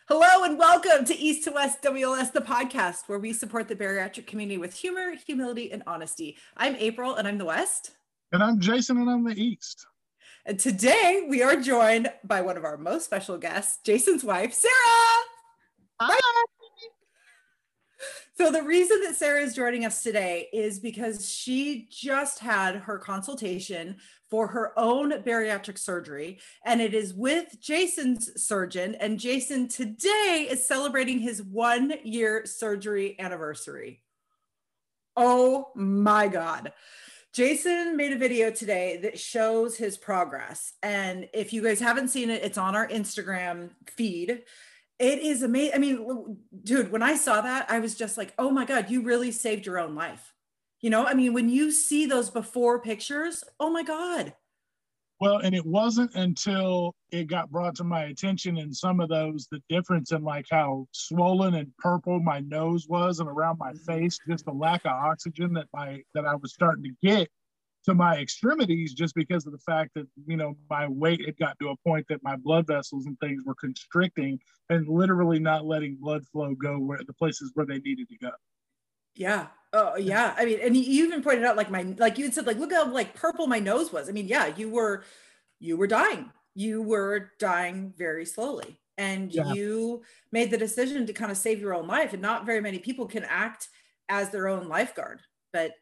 Hello and welcome to East to West WLS, the podcast where we support the bariatric community with humor, humility, and honesty. I'm April and I'm the West. And I'm Jason and I'm the East. And today we are joined by one of our most special guests, Jason's wife, Sarah. Hi. So the reason that Sarah is joining us today is because she just had her consultation for her own bariatric surgery, and it is with Jason's surgeon. And Jason today is celebrating his 1-year surgery anniversary. Oh my God. Jason made a video today that shows his progress. And if you guys haven't seen it, it's on our Instagram feed. It is amazing. I mean, dude, when I saw that, I was just like, oh my God, you really saved your own life. You know, I mean, when you see those before pictures, oh my God. Well, and it wasn't until it got brought to my attention in some of those, the difference in like how swollen and purple my nose was and around my face, just the lack of oxygen that I was starting to get to my extremities, just because of the fact that, you know, my weight had got to a point that my blood vessels and things were constricting and literally not letting blood flow go where the places where they needed to go. Yeah. Oh yeah. I mean, and you even pointed out like you had said, like, look how like purple my nose was. I mean, yeah, you were dying. You were dying very slowly. And you made the decision to kind of save your own life. And not very many people can act as their own lifeguard, but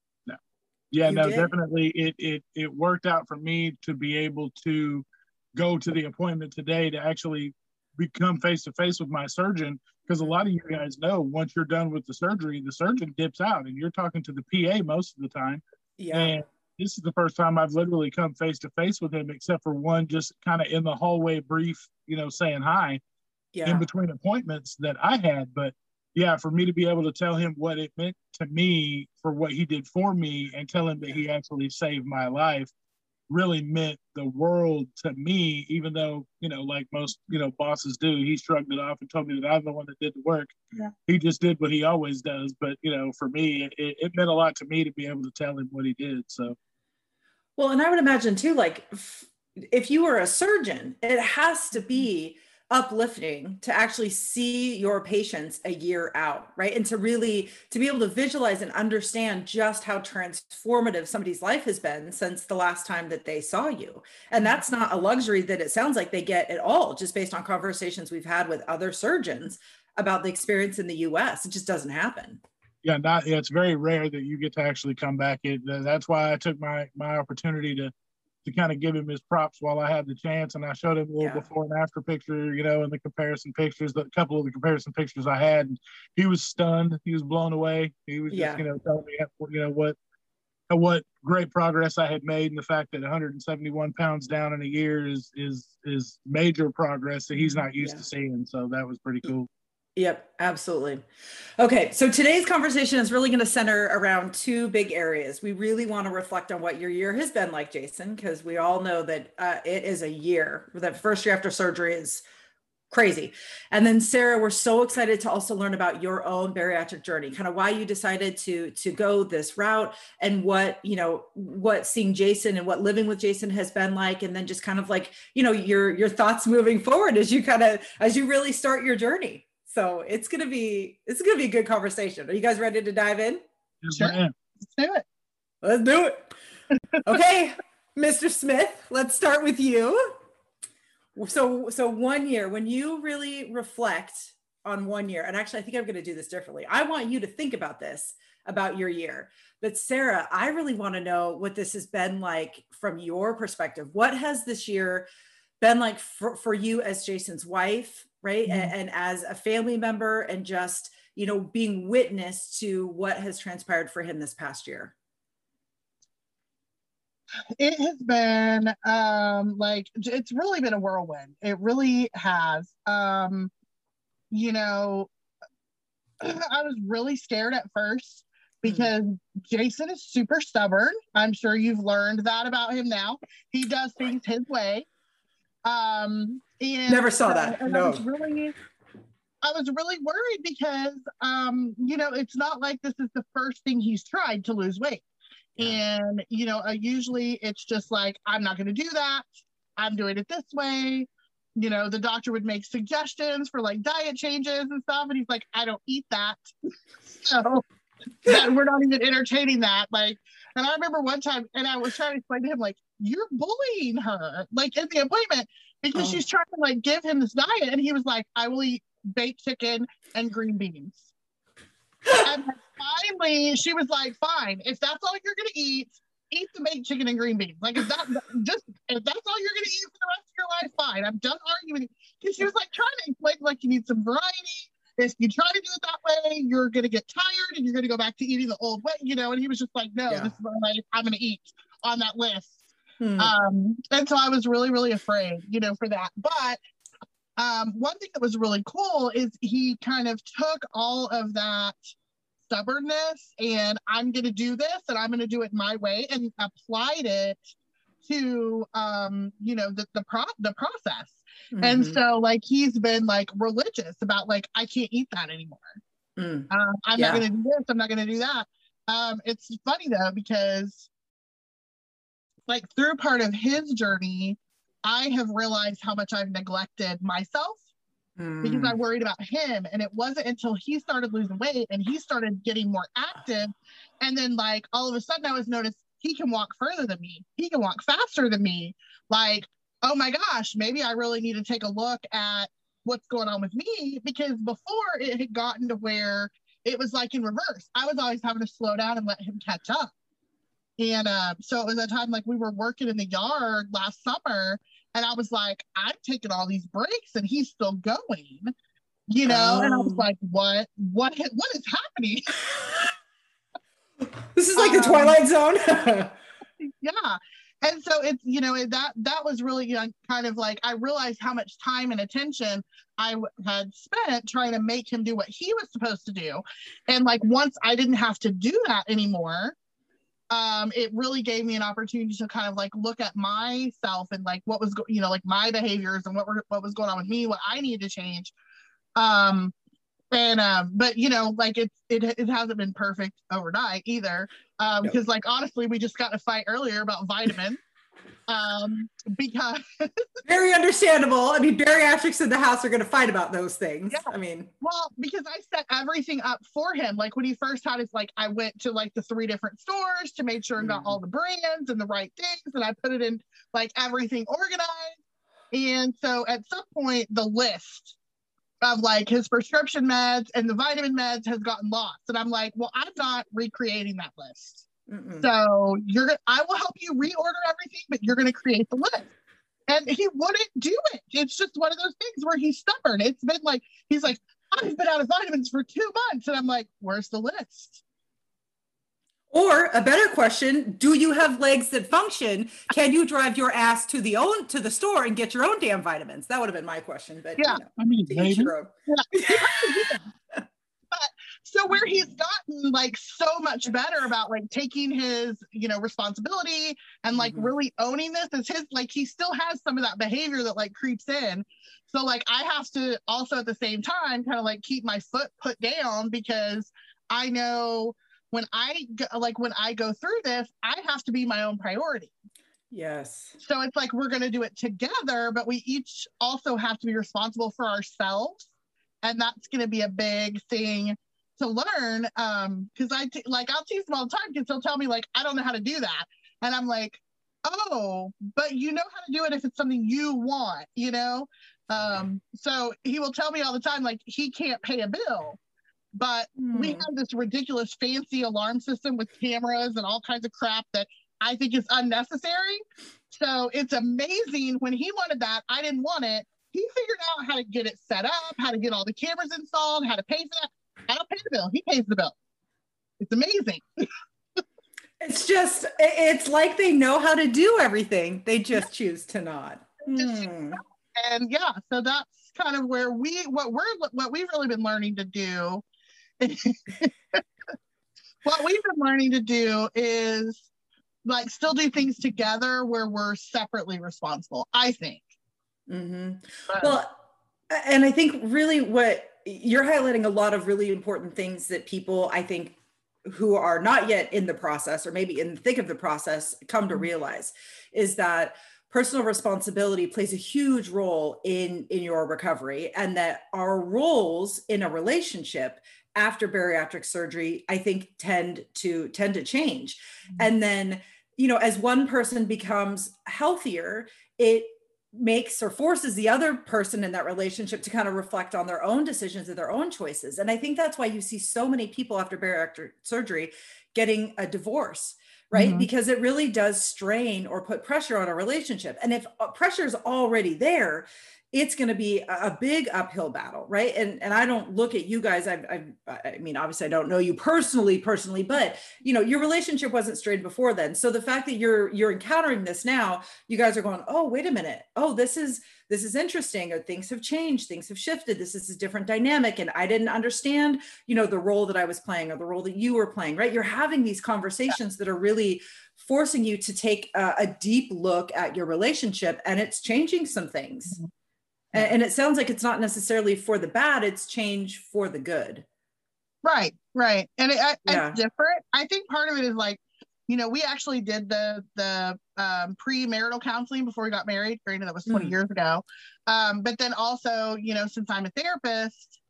yeah, no, definitely. It worked out for me to be able to go to the appointment today to actually become face to face with my surgeon. Because a lot of you guys know, once you're done with the surgery, the surgeon dips out and you're talking to the PA most of the time. Yeah. And this is the first time I've literally come face to face with him, except for one just kind of in the hallway brief, you know, saying hi in between appointments that I had. But yeah, for me to be able to tell him what it meant to me for what he did for me and tell him that he actually saved my life really meant the world to me, even though, you know, like most, you know, bosses do, he shrugged it off and told me that I'm the one that did the work. Yeah. He just did what he always does. But, you know, for me, it meant a lot to me to be able to tell him what he did. So. Well, and I would imagine too, like if you were a surgeon, it has to be uplifting to actually see your patients a year out, right? And to be able to visualize and understand just how transformative somebody's life has been since the last time that they saw you. And that's not a luxury that it sounds like they get at all, just based on conversations we've had with other surgeons about the experience in the US. It just doesn't happen. Yeah, it's very rare that you get to actually come back. That's why I took my opportunity to kind of give him his props while I had the chance. And I showed him a little before and after picture, you know, and the comparison pictures, a couple of the comparison pictures I had. And he was stunned. He was blown away. He was just, you know, telling me, you know, what great progress I had made. And the fact that 171 pounds down in a year is major progress that he's not used to seeing. So that was pretty cool. Yep, absolutely. Okay, so today's conversation is really going to center around two big areas. We really want to reflect on what your year has been like, Jason, because we all know that it is a year. That first year after surgery is crazy. And then Sarah, we're so excited to also learn about your own bariatric journey, kind of why you decided to go this route and what seeing Jason and what living with Jason has been like. And then just kind of like, you know, your thoughts moving forward as you really start your journey. So it's gonna be a good conversation. Are you guys ready to dive in? Sure. Let's do it. Okay, Mr. Smith, let's start with you. So 1 year, when you really reflect on 1 year, and actually I think I'm gonna do this differently. I want you to think about this, about your year. But Sarah, I really want to know what this has been like from your perspective. What has this year been like for you as Jason's wife, right? Mm-hmm. And as a family member, and just, you know, being witness to what has transpired for him this past year? It has been it's really been a whirlwind. It really has. You know, I was really scared at first because Jason is super stubborn. I'm sure you've learned that about him now. He does things his way. And never saw that. And no. I was really worried because, you know, it's not like this is the first thing he's tried to lose weight. Yeah. And, you know, usually it's just like, I'm not going to do that. I'm doing it this way. you know, the doctor would make suggestions for like diet changes and stuff. And he's like, I don't eat that. So that we're not even entertaining that. Like, and I remember one time, and I was trying to explain to him, like, you're bullying her, like in the appointment, because she's trying to like give him this diet. And he was like, I will eat baked chicken and green beans. And finally, she was like, fine, if that's all you're going to eat the baked chicken and green beans. Like, if that's all you're going to eat for the rest of your life, fine. I'm done arguing. Because she was like trying to explain, like, you need some variety. If you try to do it that way, you're going to get tired and you're going to go back to eating the old way, you know? And he was just like, no, this is what I'm going to eat on that list. And so I was really, really afraid, you know, for that. But one thing that was really cool is he kind of took all of that stubbornness and I'm going to do this and I'm going to do it my way and applied it to, you know, the process. And so like, he's been like religious about like, I can't eat that anymore. I'm not going to do this. I'm not going to do that. It's funny though, because like through part of his journey, I have realized how much I've neglected myself because I worried about him. And it wasn't until he started losing weight and he started getting more active. And then like, all of a sudden I was noticed he can walk further than me. He can walk faster than me. Like, oh my gosh, maybe I really need to take a look at what's going on with me, because before it had gotten to where it was like in reverse. I was always having to slow down and let him catch up. And so it was a time like we were working in the yard last summer and I was like, I'm taking all these breaks and he's still going, you know? And I was like, what is happening? This is like the Twilight Zone. Yeah. And so it's, you know, that was really kind of like, I realized how much time and attention I had spent trying to make him do what he was supposed to do. And like, once I didn't have to do that anymore, it really gave me an opportunity to kind of like look at myself and like what was, you know, like my behaviors and what was going on with me, what I needed to change. But you know, like it hasn't been perfect overnight either. Because like, honestly, we just got in a fight earlier about vitamins. Because very understandable. I mean, bariatrics in the house are going to fight about those things. Yeah. I mean, well, because I set everything up for him. Like when he first had his, like, I went to like the 3 different stores to make sure I got all the brands and the right things, and I put it in like everything organized. And so at some point, the list of like his prescription meds and the vitamin meds has gotten lost, and I'm like, well, I'm not recreating that list. So I will help you reorder everything, but you're going to create the list. And he wouldn't do it. It's just one of those things where he's stubborn. It's been like, he's like, I've been out of vitamins for 2 months. And I'm like, where's the list? Or a better question, do you have legs that function? Can you drive your ass to the store and get your own damn vitamins? That would have been my question. But yeah, you know, I mean, maybe. But so where he's gotten like so much better about like taking his, you know, responsibility and like really owning this is his, like he still has some of that behavior that like creeps in. So like I have to also at the same time kind of like keep my foot put down, because I know when I go through this, I have to be my own priority. Yes. So it's like we're going to do it together, but we each also have to be responsible for ourselves. And that's going to be a big thing to learn. Because I'll tease him all the time because he'll tell me like, I don't know how to do that. And I'm like, oh, but you know how to do it if it's something you want, you know? So he will tell me all the time, like he can't pay a bill, but we have this ridiculous fancy alarm system with cameras and all kinds of crap that I think is unnecessary. So it's amazing. When he wanted that, I didn't want it. He figured out how to get it set up, how to get all the cameras installed, how to pay for that. I don't pay the bill. He pays the bill. It's amazing. It's like they know how to do everything. They just choose to not. And yeah, so that's kind of where what we've really been learning to do. What we've been learning to do is like still do things together where we're separately responsible, I think. Well, and I think really what you're highlighting a lot of really important things that people, I think, who are not yet in the process or maybe in the thick of the process come to realize is that personal responsibility plays a huge role in your recovery, and that our roles in a relationship after bariatric surgery, I think, tend to change. Mm-hmm. And then, as one person becomes healthier, it makes or forces the other person in that relationship to kind of reflect on their own decisions and their own choices. And I think that's why you see so many people after bariatric surgery getting a divorce, right? Mm-hmm. Because it really does strain or put pressure on a relationship. And if pressure is already there, it's going to be a big uphill battle, right? And I don't look at you guys. I mean, obviously I don't know you personally, but your relationship wasn't strained before then. So the fact that you're encountering this now, you guys are going, oh, wait a minute. Oh, this is interesting. Or things have changed. Things have shifted. This is a different dynamic. And I didn't understand, the role that I was playing or the role that you were playing, right? You're having these conversations that are really forcing you to take a deep look at your relationship, and it's changing some things. Mm-hmm. And it sounds like it's not necessarily for the bad, it's change for the good. Right. And it's different. I think part of it is like, we actually did the premarital counseling before we got married. Granted, that was 20 years ago. But then also, since I'm a therapist,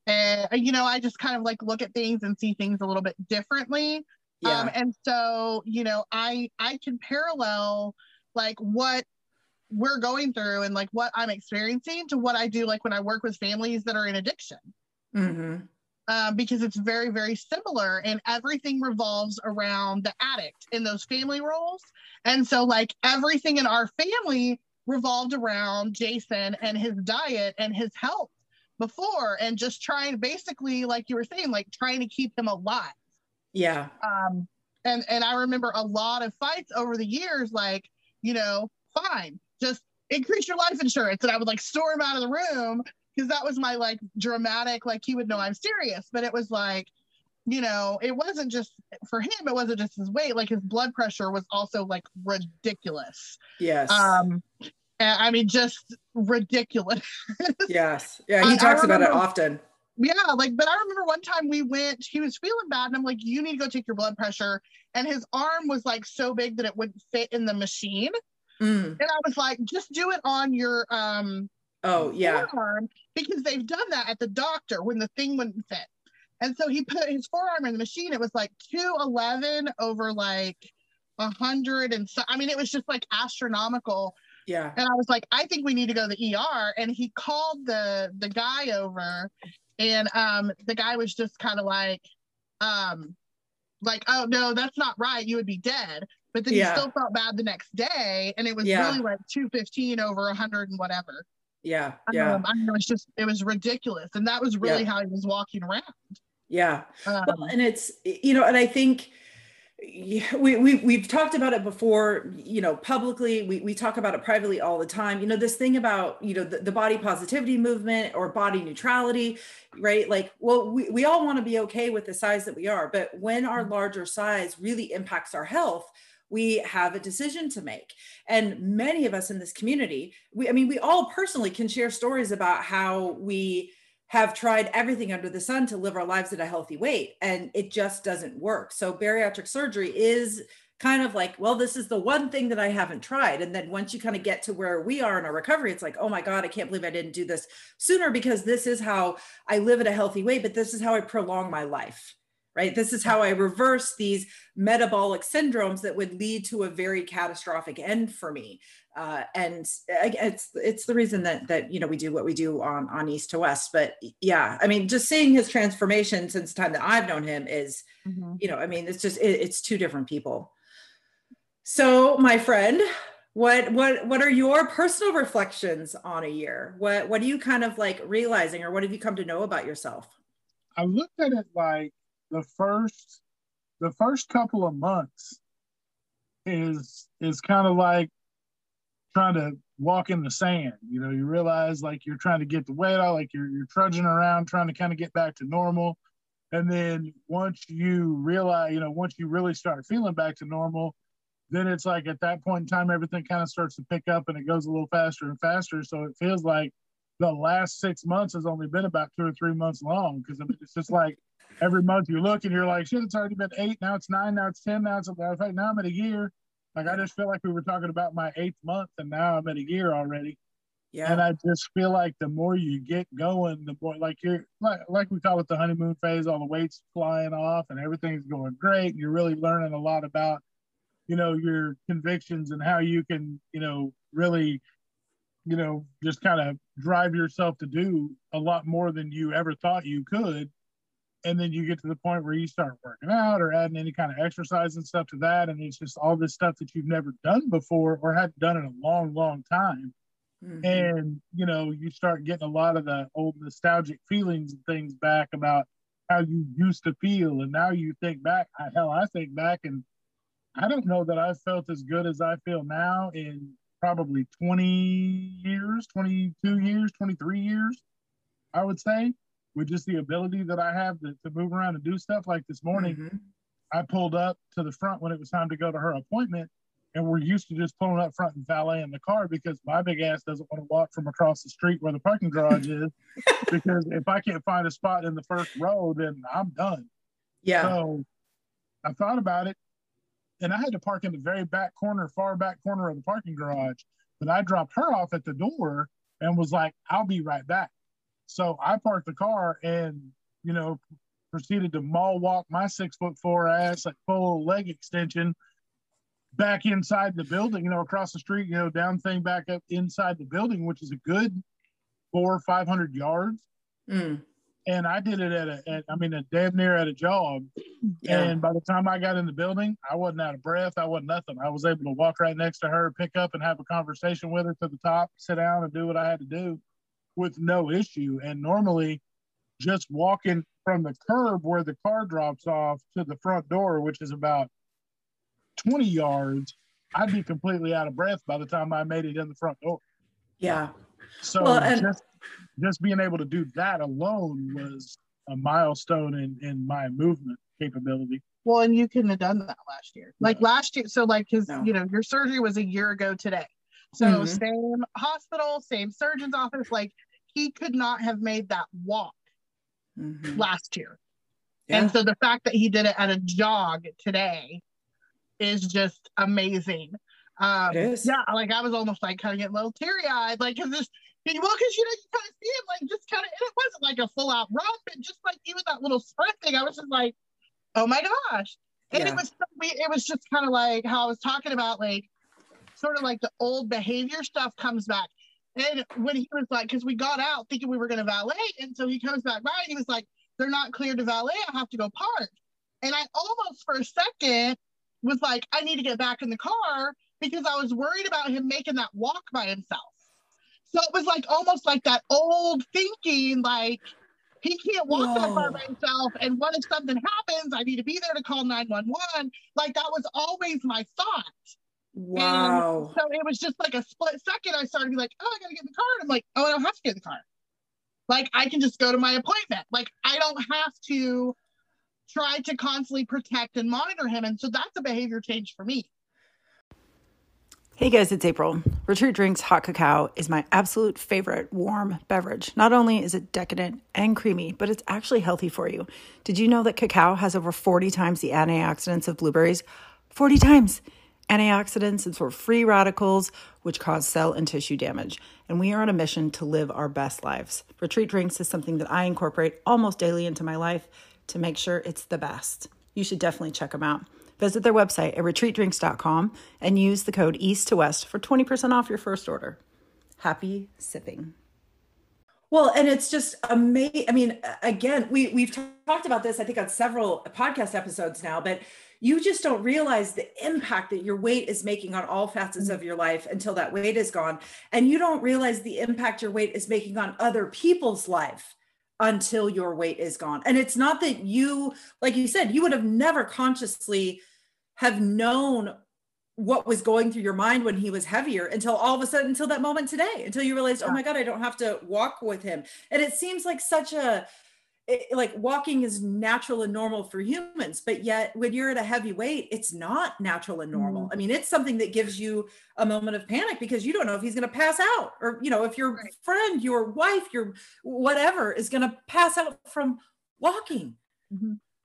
I just kind of like look at things and see things a little bit differently. Yeah. And so, I can parallel like what we're going through and like what I'm experiencing to what I do, like when I work with families that are in addiction. Mm-hmm. Because it's very, very similar, and everything revolves around the addict in those family roles. And so like everything in our family revolved around Jason and his diet and his health before, and just trying, basically, like you were saying, like trying to keep him alive. Yeah. And I remember a lot of fights over the years, like, fine, just increase your life insurance. And I would like storm out of the room, because that was my like dramatic, like he would know I'm serious. But it was like, it wasn't just for him, it wasn't just his weight, like his blood pressure was also like ridiculous. Yes. I mean, just ridiculous. Yes. Yeah, he talks about it often. Yeah, like, but I remember one time he was feeling bad, and I'm like, you need to go take your blood pressure. And his arm was like so big that it wouldn't fit in the machine. And I was like, just do it on your forearm, because they've done that at the doctor when the thing wouldn't fit. And so he put his forearm in the machine. It was like 211 over like 100, and so I mean, it was just like astronomical. Yeah. And I was like, I think we need to go to the ER. And he called the guy over, and the guy was just kind of like, oh no, that's not right, you would be dead. But then he still felt bad the next day, and it was really like 215 over 100 and whatever. Yeah. I mean, it was ridiculous. And that was really how he was walking around. Yeah. Well, and it's, and I think we've talked about it before, publicly, we talk about it privately all the time, this thing about, the body positivity movement or body neutrality, right? Like, well, we all want to be okay with the size that we are, but when our larger size really impacts our health, we have a decision to make. And many of us in this community, we all personally can share stories about how we have tried everything under the sun to live our lives at a healthy weight, and it just doesn't work. So bariatric surgery is kind of like, well, this is the one thing that I haven't tried. And then once you kind of get to where we are in our recovery, it's like, oh my God, I can't believe I didn't do this sooner, because this is how I live at a healthy weight, but this is how I prolong my life. Right? This is how I reverse these metabolic syndromes that would lead to a very catastrophic end for me. And it's the reason that we do what we do on East to West. But yeah, I mean, just seeing his transformation since the time that I've known him is, it's just, it's two different people. So my friend, what are your personal reflections on a year? What are you kind of like realizing, or what have you come to know about yourself? I looked at it like, the first couple of months is kind of like trying to walk in the sand. You realize like you're trying to get the weight out, like you're trudging around trying to kind of get back to normal. And then once you realize, once you really start feeling back to normal, then it's like at that point in time, everything kind of starts to pick up and it goes a little faster and faster. So it feels like the last 6 months has only been about 2 or 3 months long, because it's just like, every month you look and you're like, shit, it's already been 8, now it's 9, now it's 10, now it's, in fact, now I'm at a year. Like, I just feel like we were talking about my 8th month, and now I'm at a year already. Yeah. And I just feel like the more you get going, the more like you're like we call it the honeymoon phase, all the weight's flying off and everything's going great. And you're really learning a lot about, your convictions and how you can, really, just kind of drive yourself to do a lot more than you ever thought you could. And then you get to the point where you start working out or adding any kind of exercise and stuff to that. And it's just all this stuff that you've never done before or hadn't done in a long, long time. Mm-hmm. And, you start getting a lot of the old nostalgic feelings and things back about how you used to feel. And now you think back, I think back, and I don't know that I've felt as good as I feel now in probably 20 years, 22 years, 23 years, I would say, with just the ability that I have to move around and do stuff. Like this morning, mm-hmm. I pulled up to the front when it was time to go to her appointment. And we're used to just pulling up front and valeting the car because my big ass doesn't want to walk from across the street where the parking garage is. Because if I can't find a spot in the first row, then I'm done. Yeah. So I thought about it, and I had to park in the very back corner, far back corner of the parking garage. But I dropped her off at the door and was like, I'll be right back. So I parked the car and, proceeded to mall walk my 6'4" ass at full leg extension back inside the building, across the street, down thing back up inside the building, which is a good 400 or 500 yards. Mm. And I did it at damn near at a jog. Yeah. And by the time I got in the building, I wasn't out of breath. I wasn't nothing. I was able to walk right next to her, pick up and have a conversation with her to the top, sit down and do what I had to do with no issue. And normally just walking from the curb where the car drops off to the front door, which is about 20 yards, I'd be completely out of breath by the time I made it in the front door. Yeah. So just being able to do that alone was a milestone in my movement capability. Well, and you couldn't have done that last year. Like last year, so like because your surgery was a year ago today. So mm-hmm. Same hospital, same surgeon's office. Like he could not have made that walk mm-hmm. last year. Yeah. And so the fact that he did it at a jog today is just amazing. It is. Yeah, like I was almost like kind of getting a little teary-eyed, like because this, because you kind of see him like just kind of, and it wasn't like a full-out run, but just like even that little sprint thing, I was just like, oh my gosh. And it was just kind of like how I was talking about, like sort of like the old behavior stuff comes back. And when he was like, because we got out thinking we were going to valet, and so he comes back by and he was like, they're not cleared to valet, I have to go park. And I almost for a second was like, I need to get back in the car because I was worried about him making that walk by himself. So it was like almost like that old thinking, like he can't walk that far by himself. And what if something happens? I need to be there to call 911. Like that was always my thought. Wow. And so it was just like a split second. I started to be like, oh, I got to get in the car. And I'm like, oh, I don't have to get in the car. Like I can just go to my appointment. Like I don't have to try to constantly protect and monitor him. And so that's a behavior change for me. Hey guys, it's April. Retreat Drinks Hot Cacao is my absolute favorite warm beverage. Not only is it decadent and creamy, but it's actually healthy for you. Did you know that cacao has over 40 times the antioxidants of blueberries? 40 times! Antioxidants absorb free radicals, which cause cell and tissue damage. And we are on a mission to live our best lives. Retreat Drinks is something that I incorporate almost daily into my life to make sure it's the best. You should definitely check them out. Visit their website at retreatdrinks.com and use the code EAST to WEST for 20% off your first order. Happy sipping. Well, and it's just amazing. I mean, again, we've talked about this, I think, on several podcast episodes now, but you just don't realize the impact that your weight is making on all facets of your life until that weight is gone. And you don't realize the impact your weight is making on other people's life until your weight is gone. And it's not that you, like you said, you would have never consciously have known what was going through your mind when he was heavier until all of a sudden, until that moment today, until you realized, oh my God, I don't have to walk with him. And it seems like like walking is natural and normal for humans, but yet when you're at a heavy weight, it's not natural and normal. I mean, it's something that gives you a moment of panic because you don't know if he's going to pass out or, if your friend, your wife, your whatever is going to pass out from walking. Mm-hmm.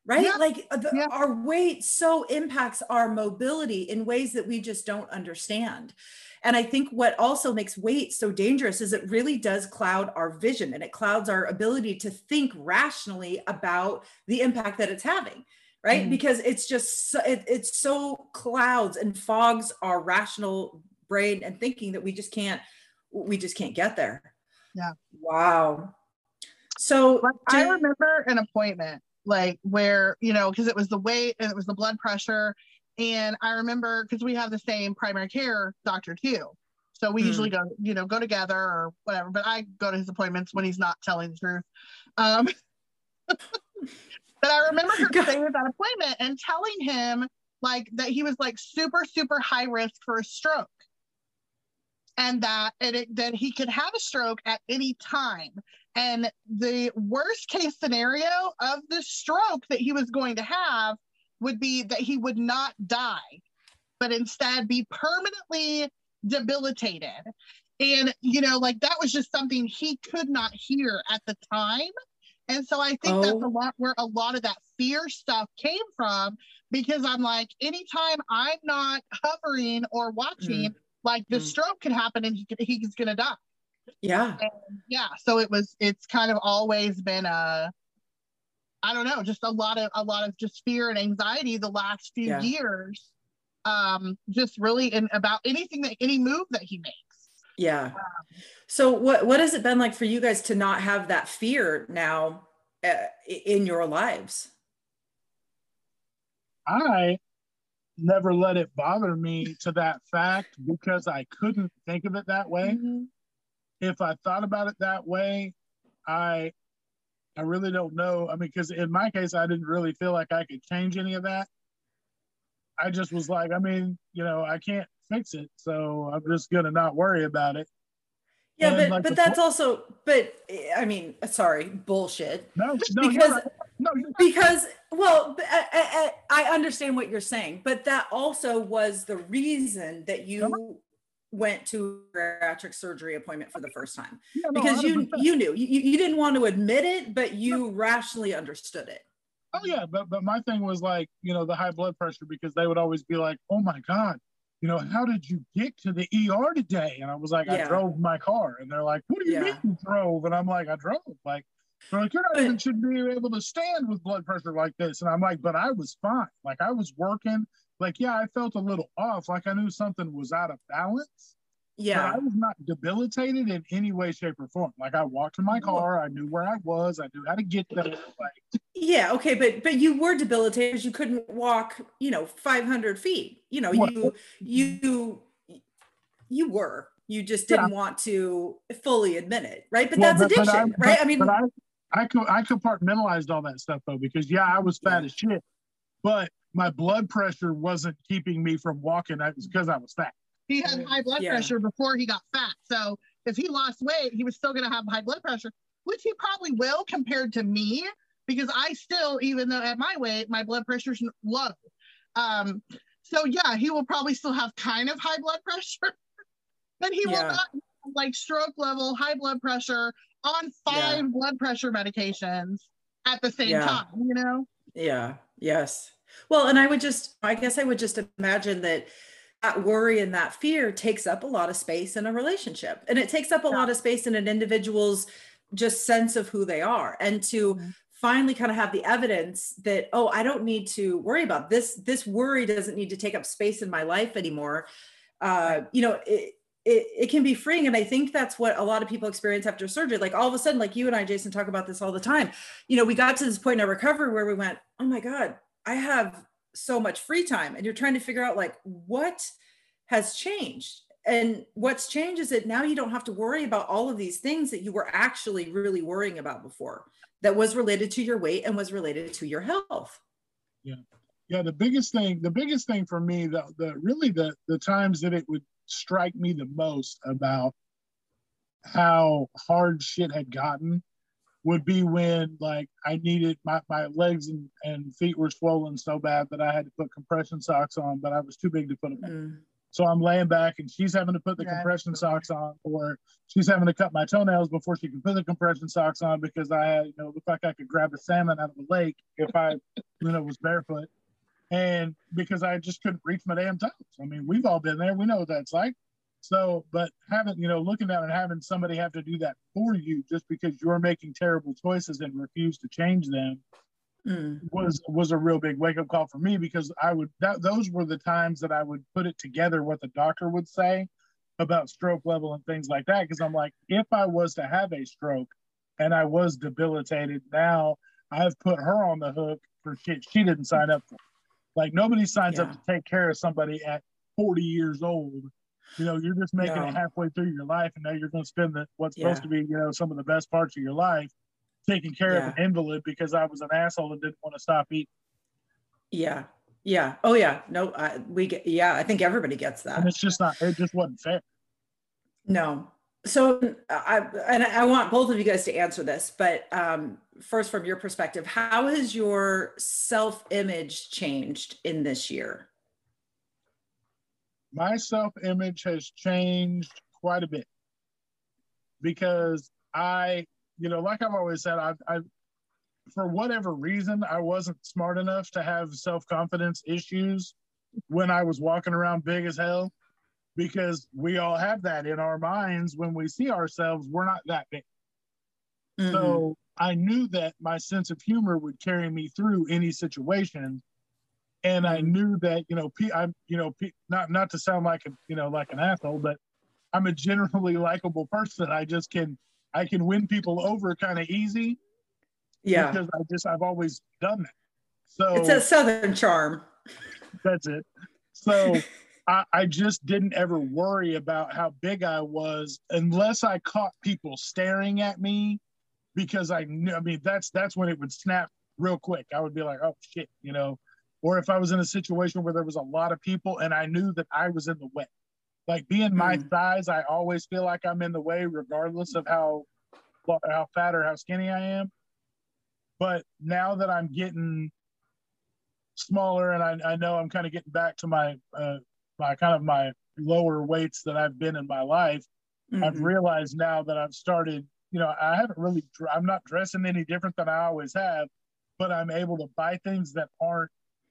right? Yeah. Like our weight so impacts our mobility in ways that we just don't understand. And I think what also makes weight so dangerous is it really does cloud our vision, and it clouds our ability to think rationally about the impact that it's having, right? Mm-hmm. Because it's just, it's so clouds and fogs our rational brain and thinking that we just can't get there. Yeah. Wow. So I remember an appointment like where, you know, because it was the weight and it was the blood pressure. And I remember, because we have the same primary care doctor too. So we usually go together or whatever, but I go to his appointments when he's not telling the truth. But I remember her staying at that appointment and telling him like that he was like super, super high risk for a stroke. And that he could have a stroke at any time. And the worst case scenario of the stroke that he was going to have would be that he would not die, but instead be permanently debilitated. And, you know, like that was just something he could not hear at the time. And so I think that's a lot where a lot of that fear stuff came from, because I'm like, anytime I'm not hovering or watching, like the stroke could happen and he's going to die. Yeah. And yeah. So it's kind of always been I don't know, just a lot of just fear and anxiety the last few years. Just really about any move that he makes. Yeah. So what has it been like for you guys to not have that fear now in your lives? I never let it bother me to that fact because I couldn't think of it that way. Mm-hmm. If I thought about it that way, I really don't know. I mean, because in my case, I didn't really feel like I could change any of that. I just was like, I mean, you know, I can't fix it, so I'm just gonna not worry about it. Yeah, but that's also, but I mean, sorry, bullshit. No, because well, I understand what you're saying, but that also was the reason that you went to a bariatric surgery appointment for the first time, because you knew you didn't want to admit it, but you rationally understood it. Oh yeah, but my thing was like, you know, the high blood pressure, because they would always be like, oh my God, you know, how did you get to the ER today? And I was like, I drove my car. And they're like, what do you mean you drove? And I'm like, I drove. Like, they're like, you're not even should be able to stand with blood pressure like this. And I'm like, but I was fine. Like I was working. Like, yeah, I felt a little off. Like I knew something was out of balance. Yeah. But I was not debilitated in any way, shape, or form. Like I walked to my car. I knew where I was. I knew how to get there. Like, yeah. Okay. But you were debilitated because you couldn't walk, 500 feet, you were, you just didn't want to fully admit it. Right. But that's addiction, right? I mean, I compartmentalized all that stuff though, because I was fat as shit, but my blood pressure wasn't keeping me from walking. It was because I was fat. He had high blood pressure before he got fat. So if he lost weight, he was still going to have high blood pressure, which he probably will compared to me, because I still, even though at my weight, my blood pressure's low. So yeah, he will probably still have kind of high blood pressure, but he will not have like stroke level high blood pressure on 5 blood pressure medications at the same time, you know? Yeah. Yes. Well, and I guess I would just imagine that worry and that fear takes up a lot of space in a relationship, and it takes up a lot of space in an individual's just sense of who they are, and to finally kind of have the evidence that, oh, I don't need to worry about this. This worry doesn't need to take up space in my life anymore. It can be freeing. And I think that's what a lot of people experience after surgery. Like all of a sudden, like you and I, Jason, talk about this all the time. We got to this point in our recovery where we went, oh my God, I have so much free time. And you're trying to figure out like what has changed. And what's changed is that now you don't have to worry about all of these things that you were actually really worrying about before, that was related to your weight and was related to your health. Yeah. The biggest thing for me, the times that it would strike me the most about how hard shit had gotten would be when like I needed my legs and feet were swollen so bad that I had to put compression socks on, but I was too big to put them on. So I'm laying back and she's having to put the compression socks on, or she's having to cut my toenails before she can put the compression socks on because I had, looked like I could grab a salmon out of a lake if I, was barefoot. And because I just couldn't reach my damn toes. I mean, we've all been there. We know what that's like. So, but having, looking down and having somebody have to do that for you just because you're making terrible choices and refuse to change them was a real big wake up call for me, because those were the times that I would put it together what the doctor would say about stroke level and things like that. Because I'm like, if I was to have a stroke and I was debilitated, now I've put her on the hook for shit she didn't sign up for. Like, nobody signs up to take care of somebody at 40 years old. You're just making it halfway through your life, and now you're going to spend what's supposed to be, some of the best parts of your life taking care of an invalid because I was an asshole and didn't want to stop eating. Yeah. Yeah. Oh yeah. No, I think everybody gets that. And it just wasn't fair. No. So I want both of you guys to answer this, but first, from your perspective, how has your self-image changed in this year? My self-image has changed quite a bit because like I've always said, I for whatever reason, I wasn't smart enough to have self-confidence issues when I was walking around big as hell, because we all have that in our minds. When we see ourselves, we're not that big. Mm-hmm. So I knew that my sense of humor would carry me through any situation. And I knew that, not to sound like like an asshole, but I'm a generally likable person. I can win people over kind of easy. Yeah. Because I've always done that. So it's a Southern charm. That's it. So I just didn't ever worry about how big I was unless I caught people staring at me, because I knew, that's when it would snap real quick. I would be like, oh shit, or if I was in a situation where there was a lot of people and I knew that I was in the way. Like, being my size, I always feel like I'm in the way regardless of how fat or how skinny I am. But now that I'm getting smaller and I know I'm kind of getting back to my my lower weights that I've been in my life, I've realized now that I've started, I'm not dressing any different than I always have, but I'm able to buy things that aren't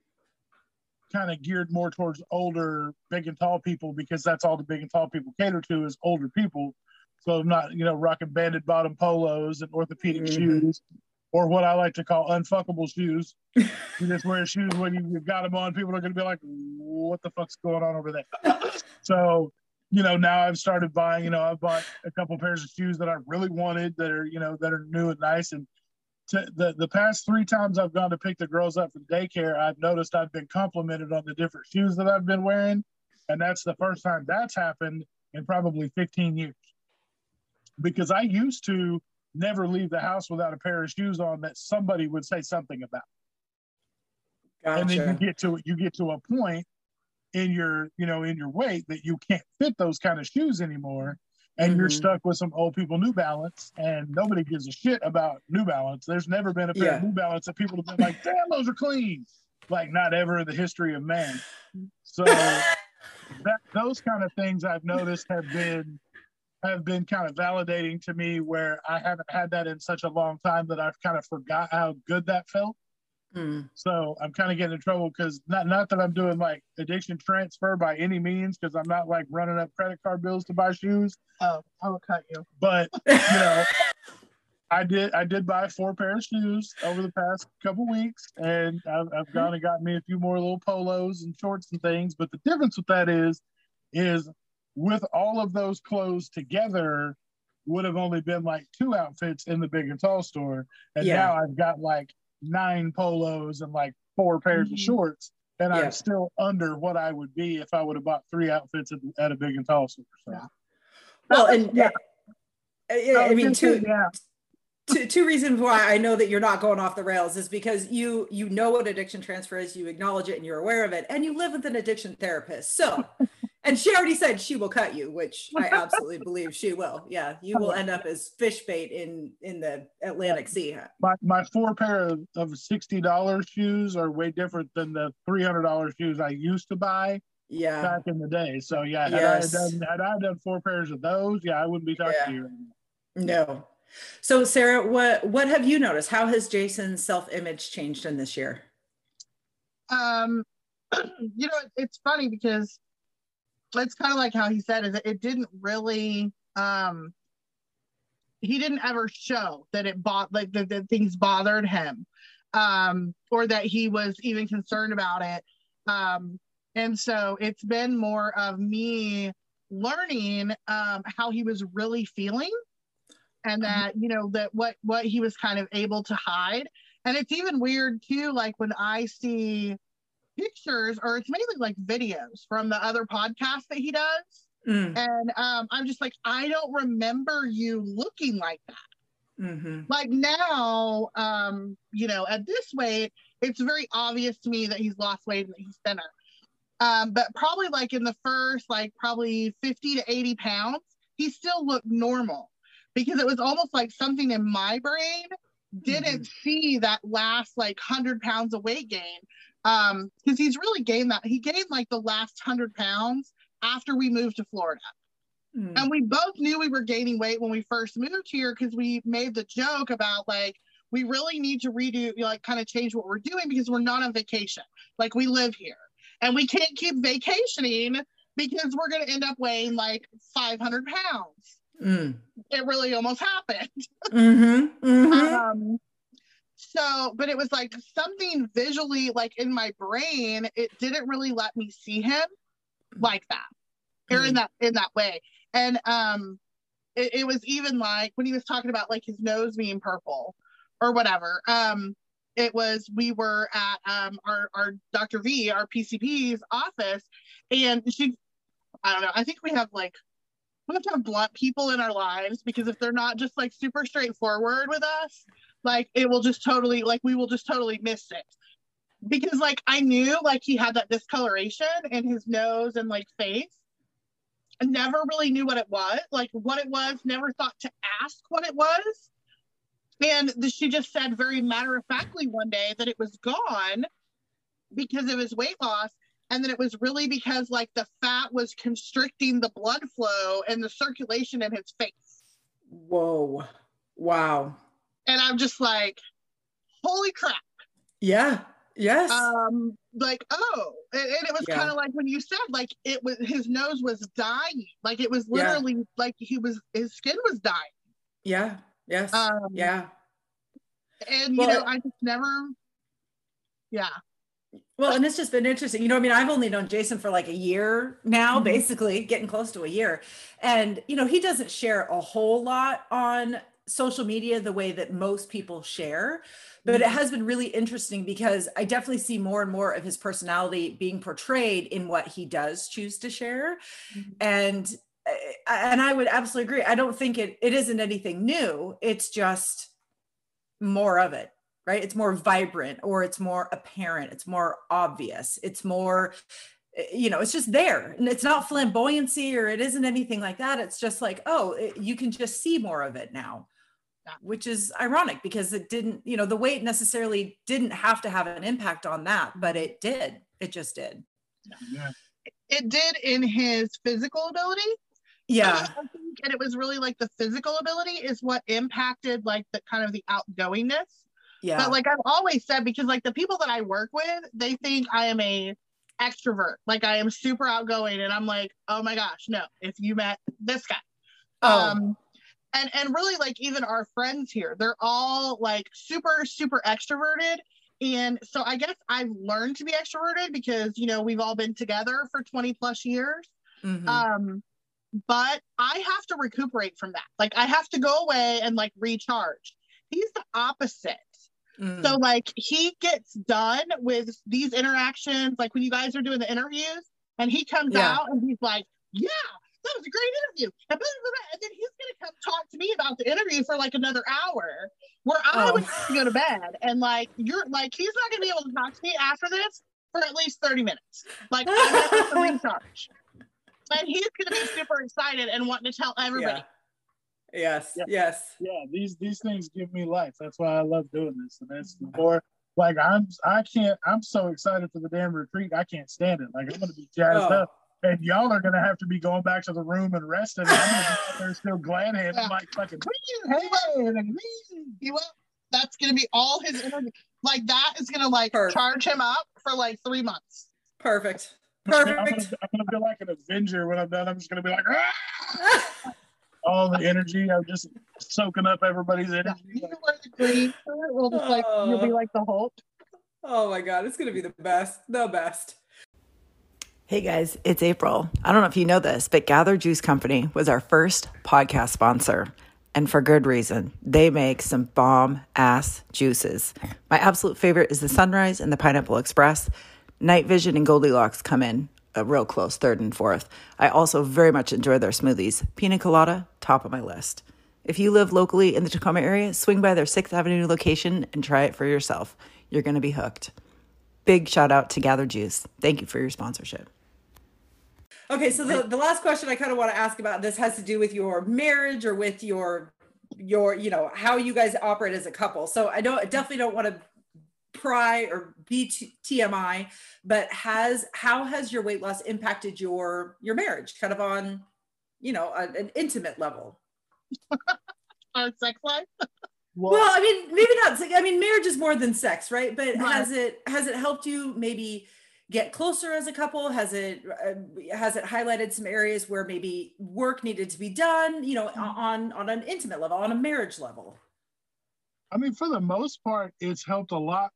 kind of geared more towards older, big and tall people, because that's all the big and tall people cater to is older people. So I'm not, rocking banded bottom polos and orthopedic shoes, or what I like to call unfuckable shoes. You just wear shoes when you got them on, people are going to be like, what the fuck's going on over there? So, now I've started buying, I've bought a couple pairs of shoes that I really wanted that are, that are new and nice. And the past 3 times I've gone to pick the girls up from daycare, I've noticed I've been complimented on the different shoes that I've been wearing. And that's the first time that's happened in probably 15 years. Because I used to never leave the house without a pair of shoes on that somebody would say something about. Gotcha. And then you get to a point in your weight that you can't fit those kind of shoes anymore. And you're stuck with some old people New Balance, and nobody gives a shit about New Balance. There's never been a pair of New Balance that people have been like, damn, those are clean. Like, not ever in the history of man. So those kind of things I've noticed have been kind of validating to me, where I haven't had that in such a long time that I've kind of forgot how good that felt. So I'm kind of getting in trouble because not that I'm doing like addiction transfer by any means, because I'm not like running up credit card bills to buy shoes. Oh, I will cut you. But I did buy 4 pairs of shoes over the past couple weeks, and I've gone and got me a few more little polos and shorts and things. But the difference with that is with all of those clothes together would have only been like 2 outfits in the Big and Tall store, and now I've got like 9 polos and like 4 pairs of shorts, and I'm still under what I would be if I would have bought 3 outfits at a Big and Tall store. So. Yeah. Well, I mean, two reasons why I know that you're not going off the rails is because you know what addiction transfer is, you acknowledge it, and you're aware of it, and you live with an addiction therapist. So, and she already said she will cut you, which I absolutely believe she will. Yeah, you will end up as fish bait in the Atlantic Sea. My 4 pair of $60 shoes are way different than the $300 shoes I used to buy, Yeah. Back in the day. So yeah, Yes. had I done 4 pairs of those, yeah, I wouldn't be talking to you right now. No. So Sarah, what have you noticed? How has Jason's self-image changed in this year? You know, it's funny because it's kind of like how he said, is it didn't really he didn't ever show that that things bothered him, or that he was even concerned about it. And so it's been more of me learning how he was really feeling, and that, you know, that what he was kind of able to hide. And it's even weird too, like when I see pictures, or it's mainly like videos from the other podcasts that he does. And I'm just like, I don't remember you looking like that. Like now, you know, at this weight, it's very obvious to me that he's lost weight and that he's thinner. But probably like in the first, like probably 50 to 80 pounds, he still looked normal, because it was almost like something in my brain didn't see that last like 100 pounds of weight gain. Because he's really gained that. He gained like the last 100 pounds after we moved to Florida. And we both knew we were gaining weight when we first moved here, because we made the joke about like, we really need to redo, you know, like kind of change what we're doing, because we're not on vacation. Like, we live here and we can't keep vacationing because we're going to end up weighing like 500 pounds. It really almost happened. So, but it was like something visually, like in my brain, it didn't really let me see him like that, or in that way. And it was even like when he was talking about like his nose being purple or whatever. It was, we were at our Dr. V, our PCP's office, and I don't know, I think we have to have blunt people in our lives, because if they're not just like super straightforward with us, like it will just totally, like we will just totally miss it. Because like I knew like he had that discoloration in his nose and like face. I never really knew what it was, never thought to ask what it was. And she just said very matter-of-factly one day that it was gone because of his weight loss. And then it was really because like the fat was constricting the blood flow and the circulation in his face. Whoa. Wow. And I'm just like, holy crap. Yeah. Yes. Like, oh, and it was kind of like when you said, like, it was, his nose was dying. Like it was literally like his skin was dying. Yeah. Yes. Yeah. And, you know, I just never, Well, and it's just been interesting. You know, I mean, I've only known Jason for like a year now, basically getting close to a year. And, you know, he doesn't share a whole lot on social media the way that most people share, but it has been really interesting because I definitely see more and more of his personality being portrayed in what he does choose to share. And I would absolutely agree. I don't think it isn't anything new. It's just more of it, right? It's more vibrant, or it's more apparent. It's more obvious. It's more, you know, it's just there, and it's not flamboyancy, or it isn't anything like that. It's just like, you can just see more of it now, which is ironic because it didn't, you know, the weight necessarily didn't have to have an impact on that, but it did. It just did. Yeah. It did in his physical ability. Yeah. And it was really like the physical ability is what impacted like the kind of the outgoingness. Yeah. But like I've always said, because like the people that I work with, they think I am a extrovert. Like I am super outgoing. And I'm like, oh my gosh, no, if you met this guy. And really like even our friends here, they're all like super, super extroverted. And so I guess I've learned to be extroverted because, you know, we've all been together for 20 plus years. But I have to recuperate from that. Like I have to go away and like recharge. He's the opposite. So like he gets done with these interactions, like when you guys are doing the interviews, and he comes out and he's like, yeah, that was a great interview. And then he's going to come talk to me about the interview for like another hour where I would have to go to bed. And like, you're like, he's not going to be able to talk to me after this for at least 30 minutes. Like I'm going to have to recharge. And he's going to be super excited and wanting to tell everybody. Yes. Yeah, these things give me life. That's why I love doing this. And it's the more Like I'm so excited for the damn retreat. I can't stand it. Like I'm gonna be jazzed up. And y'all are gonna have to be going back to the room and resting. And I'm gonna be out there still glad handed, like fucking that's gonna be all his energy. Like that is gonna like charge him up for like 3 months. Perfect. I'm gonna feel like an Avenger when I'm done. I'm just gonna be like, ah! All the energy. I'm just soaking up everybody's energy. You can wear the green shirt. We'll just like you'll be like the Hulk. Oh my God, it's gonna be the best. The best. Hey guys, it's April. I don't know if you know this, but Gather Juice Company was our first podcast sponsor. And for good reason. They make some bomb-ass juices. My absolute favorite is the Sunrise and the Pineapple Express. Night Vision and Goldilocks come in a real close third and fourth. I also very much enjoy their smoothies. Pina Colada, top of my list. If you live locally in the Tacoma area, swing by their 6th Avenue location and try it for yourself. You're going to be hooked. Big shout out to Gather Juice. Thank you for your sponsorship. Okay, so the last question I kind of want to ask about this has to do with your marriage or with your you know, how you guys operate as a couple. So I definitely don't want to pry or be TMI, but how has your weight loss impacted your marriage, kind of on, you know, an intimate level? On sex life? Well, I mean, maybe not. I mean, marriage is more than sex, right? But has it helped you maybe get closer as a couple? Has it highlighted some areas where maybe work needed to be done, you know, on an intimate level, on a marriage level? I mean, for the most part, it's helped a lot.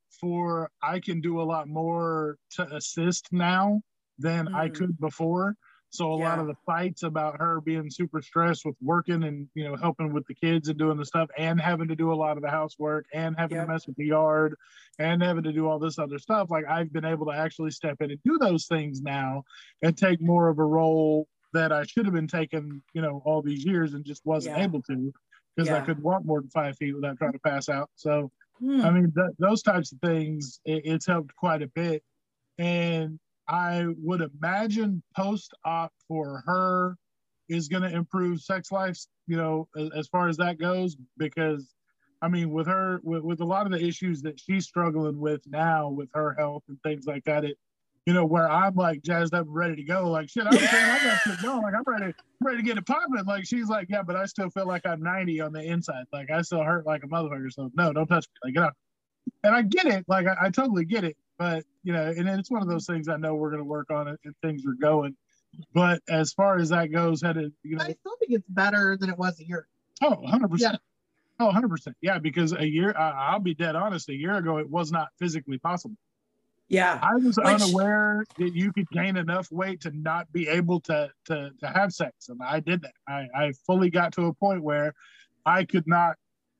I can do a lot more to assist now than I could before. So a lot of the fights about her being super stressed with working and, you know, helping with the kids and doing the stuff and having to do a lot of the housework and having to mess with the yard and having to do all this other stuff. Like I've been able to actually step in and do those things now and take more of a role that I should have been taking, you know, all these years and just wasn't able to because I could walk more than 5 feet without trying to pass out. So, I mean, those types of things, it's helped quite a bit. And I would imagine post-op for her is going to improve sex life, you know, as far as that goes, because I mean, with her, with a lot of the issues that she's struggling with now with her health and things like that, it, you know, where I'm like jazzed up and ready to go, like shit, I don't care, I got shit going, like I'm ready to get it popping. Like she's like, yeah, but I still feel like I'm 90 on the inside, like I still hurt like a motherfucker. So no, don't touch me, like get out. And I get it, like I totally get it. But, you know, and it's one of those things I know we're going to work on it and things are going. But as far as that goes, you know, I still think it's better than it was a year. Oh, 100%. Yeah. Oh, 100%. Yeah, because a year, I'll be dead honest, a year ago, it was not physically possible. Yeah. I was unaware that you could gain enough weight to not be able to have sex. And I did that. I fully got to a point where I could not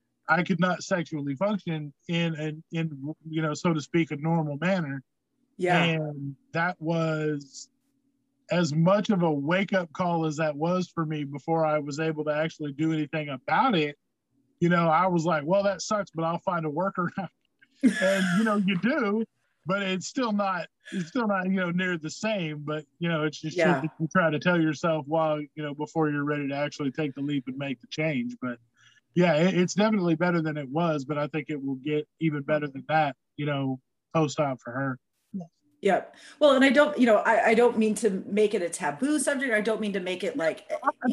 sexually function in you know, so to speak, a normal manner. Yeah. And that was as much of a wake-up call as that was for me before I was able to actually do anything about it. You know, I was like, well, that sucks, but I'll find a workaround. And, you know, you do, but it's still not, you know, near the same. But, you know, it's just shit that you try to tell yourself while, you know, before you're ready to actually take the leap and make the change. But yeah, it's definitely better than it was, but I think it will get even better than that, you know, post-op for her. Yeah. Well, and I don't, you know, I don't mean to make it a taboo subject. I don't mean to make it like,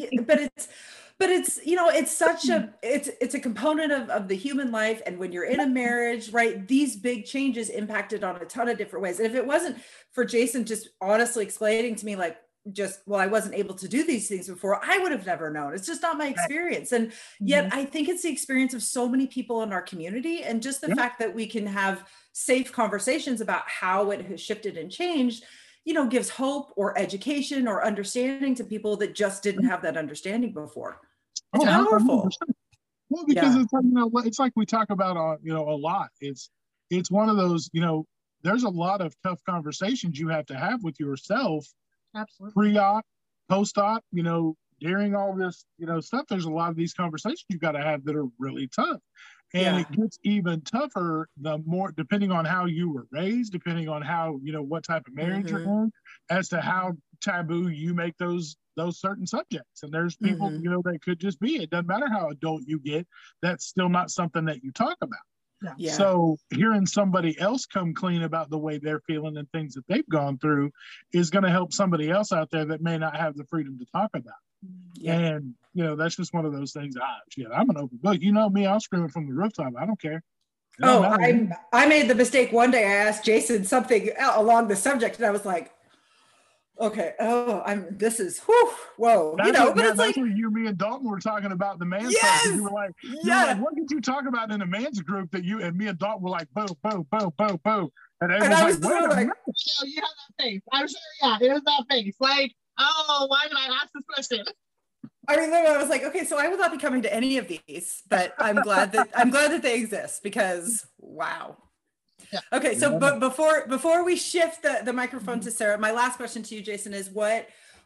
but it's, you know, it's such it's a component of the human life. And when you're in a marriage, right, these big changes impacted on a ton of different ways. And if it wasn't for Jason just honestly explaining to me, like, I wasn't able to do these things before, I would have never known. It's just not my experience. And yet I think it's the experience of so many people in our community. And just the fact that we can have safe conversations about how it has shifted and changed, you know, gives hope or education or understanding to people that just didn't have that understanding before. It's powerful. 100%. Well, because it's, you know, it's like we talk about, you know, a lot. It's one of those, you know, there's a lot of tough conversations you have to have with yourself. Absolutely. Pre-op, post-op, you know, during all this, you know, stuff, there's a lot of these conversations you got to have that are really tough. And it gets even tougher the more, depending on how you were raised, depending on how, you know, what type of marriage you're in, as to how taboo you make those certain subjects. And there's people, you know, that could just be, it doesn't matter how adult you get, that's still not something that you talk about. Yeah. So hearing somebody else come clean about the way they're feeling and things that they've gone through is going to help somebody else out there that may not have the freedom to talk about. And, that's just one of those things. I'm an open book. You know me, I'll scream it from the rooftop. I don't care. I made the mistake one day. I asked Jason something along the subject, and I was like, okay, this is, whoa. That's what you, me, and Dalton were talking about the man's yes! You were like, what did you talk about in the man's group that you and me and Dalton were like, boom, boom, boom, boom, boom. And I was like, you have that face. I'm sure, it was that face. Like, why did I ask this question? I mean, I was like, okay, so I will not be coming to any of these, but I'm glad that they exist because wow. Yeah. Okay, so but before we shift the microphone to Sarah, my last question to you, Jason, is what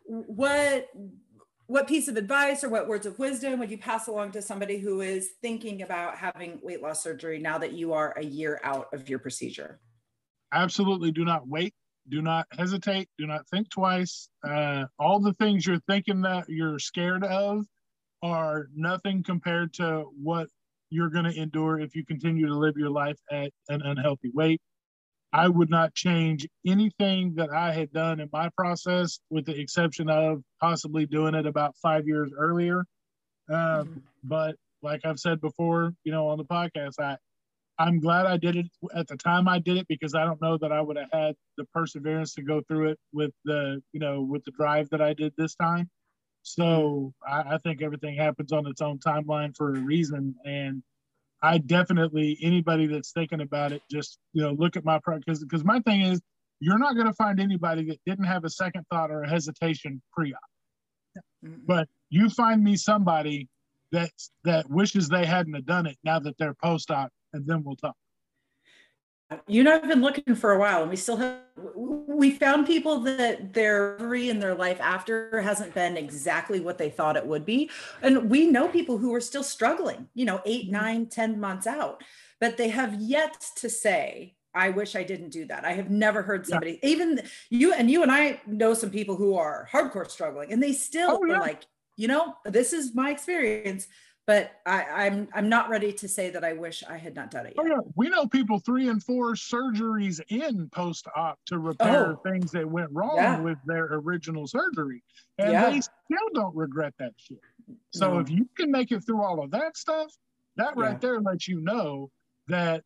piece of advice or what words of wisdom would you pass along to somebody who is thinking about having weight loss surgery now that you are a year out of your procedure? Absolutely, do not wait. Do not hesitate. Do not think twice. All the things you're thinking that you're scared of are nothing compared to what you're going to endure if you continue to live your life at an unhealthy weight. I would not change anything that I had done in my process, with the exception of possibly doing it about 5 years earlier. But like I've said before, on the podcast, I'm glad I did it at the time I did it, because I don't know that I would have had the perseverance to go through it with the drive that I did this time. So I think everything happens on its own timeline for a reason. And I definitely, anybody that's thinking about it, just, look at my because my thing is, you're not going to find anybody that didn't have a second thought or a hesitation pre-op. But you find me somebody that wishes they hadn't have done it now that they're post-op, and then we'll talk. I've been looking for a while, and we found people that their recovery in their life after hasn't been exactly what they thought it would be. And we know people who are still struggling, 8, 9, 10 months out, but they have yet to say, I wish I didn't do that. I have never heard somebody, even you and I know some people who are hardcore struggling, and they still are like, this is my experience. But I'm not ready to say that I wish I had not done it yet. We know people 3 and 4 surgeries in post-op to repair things that went wrong with their original surgery. And they still don't regret that shit. So if you can make it through all of that stuff, that right there lets you know that,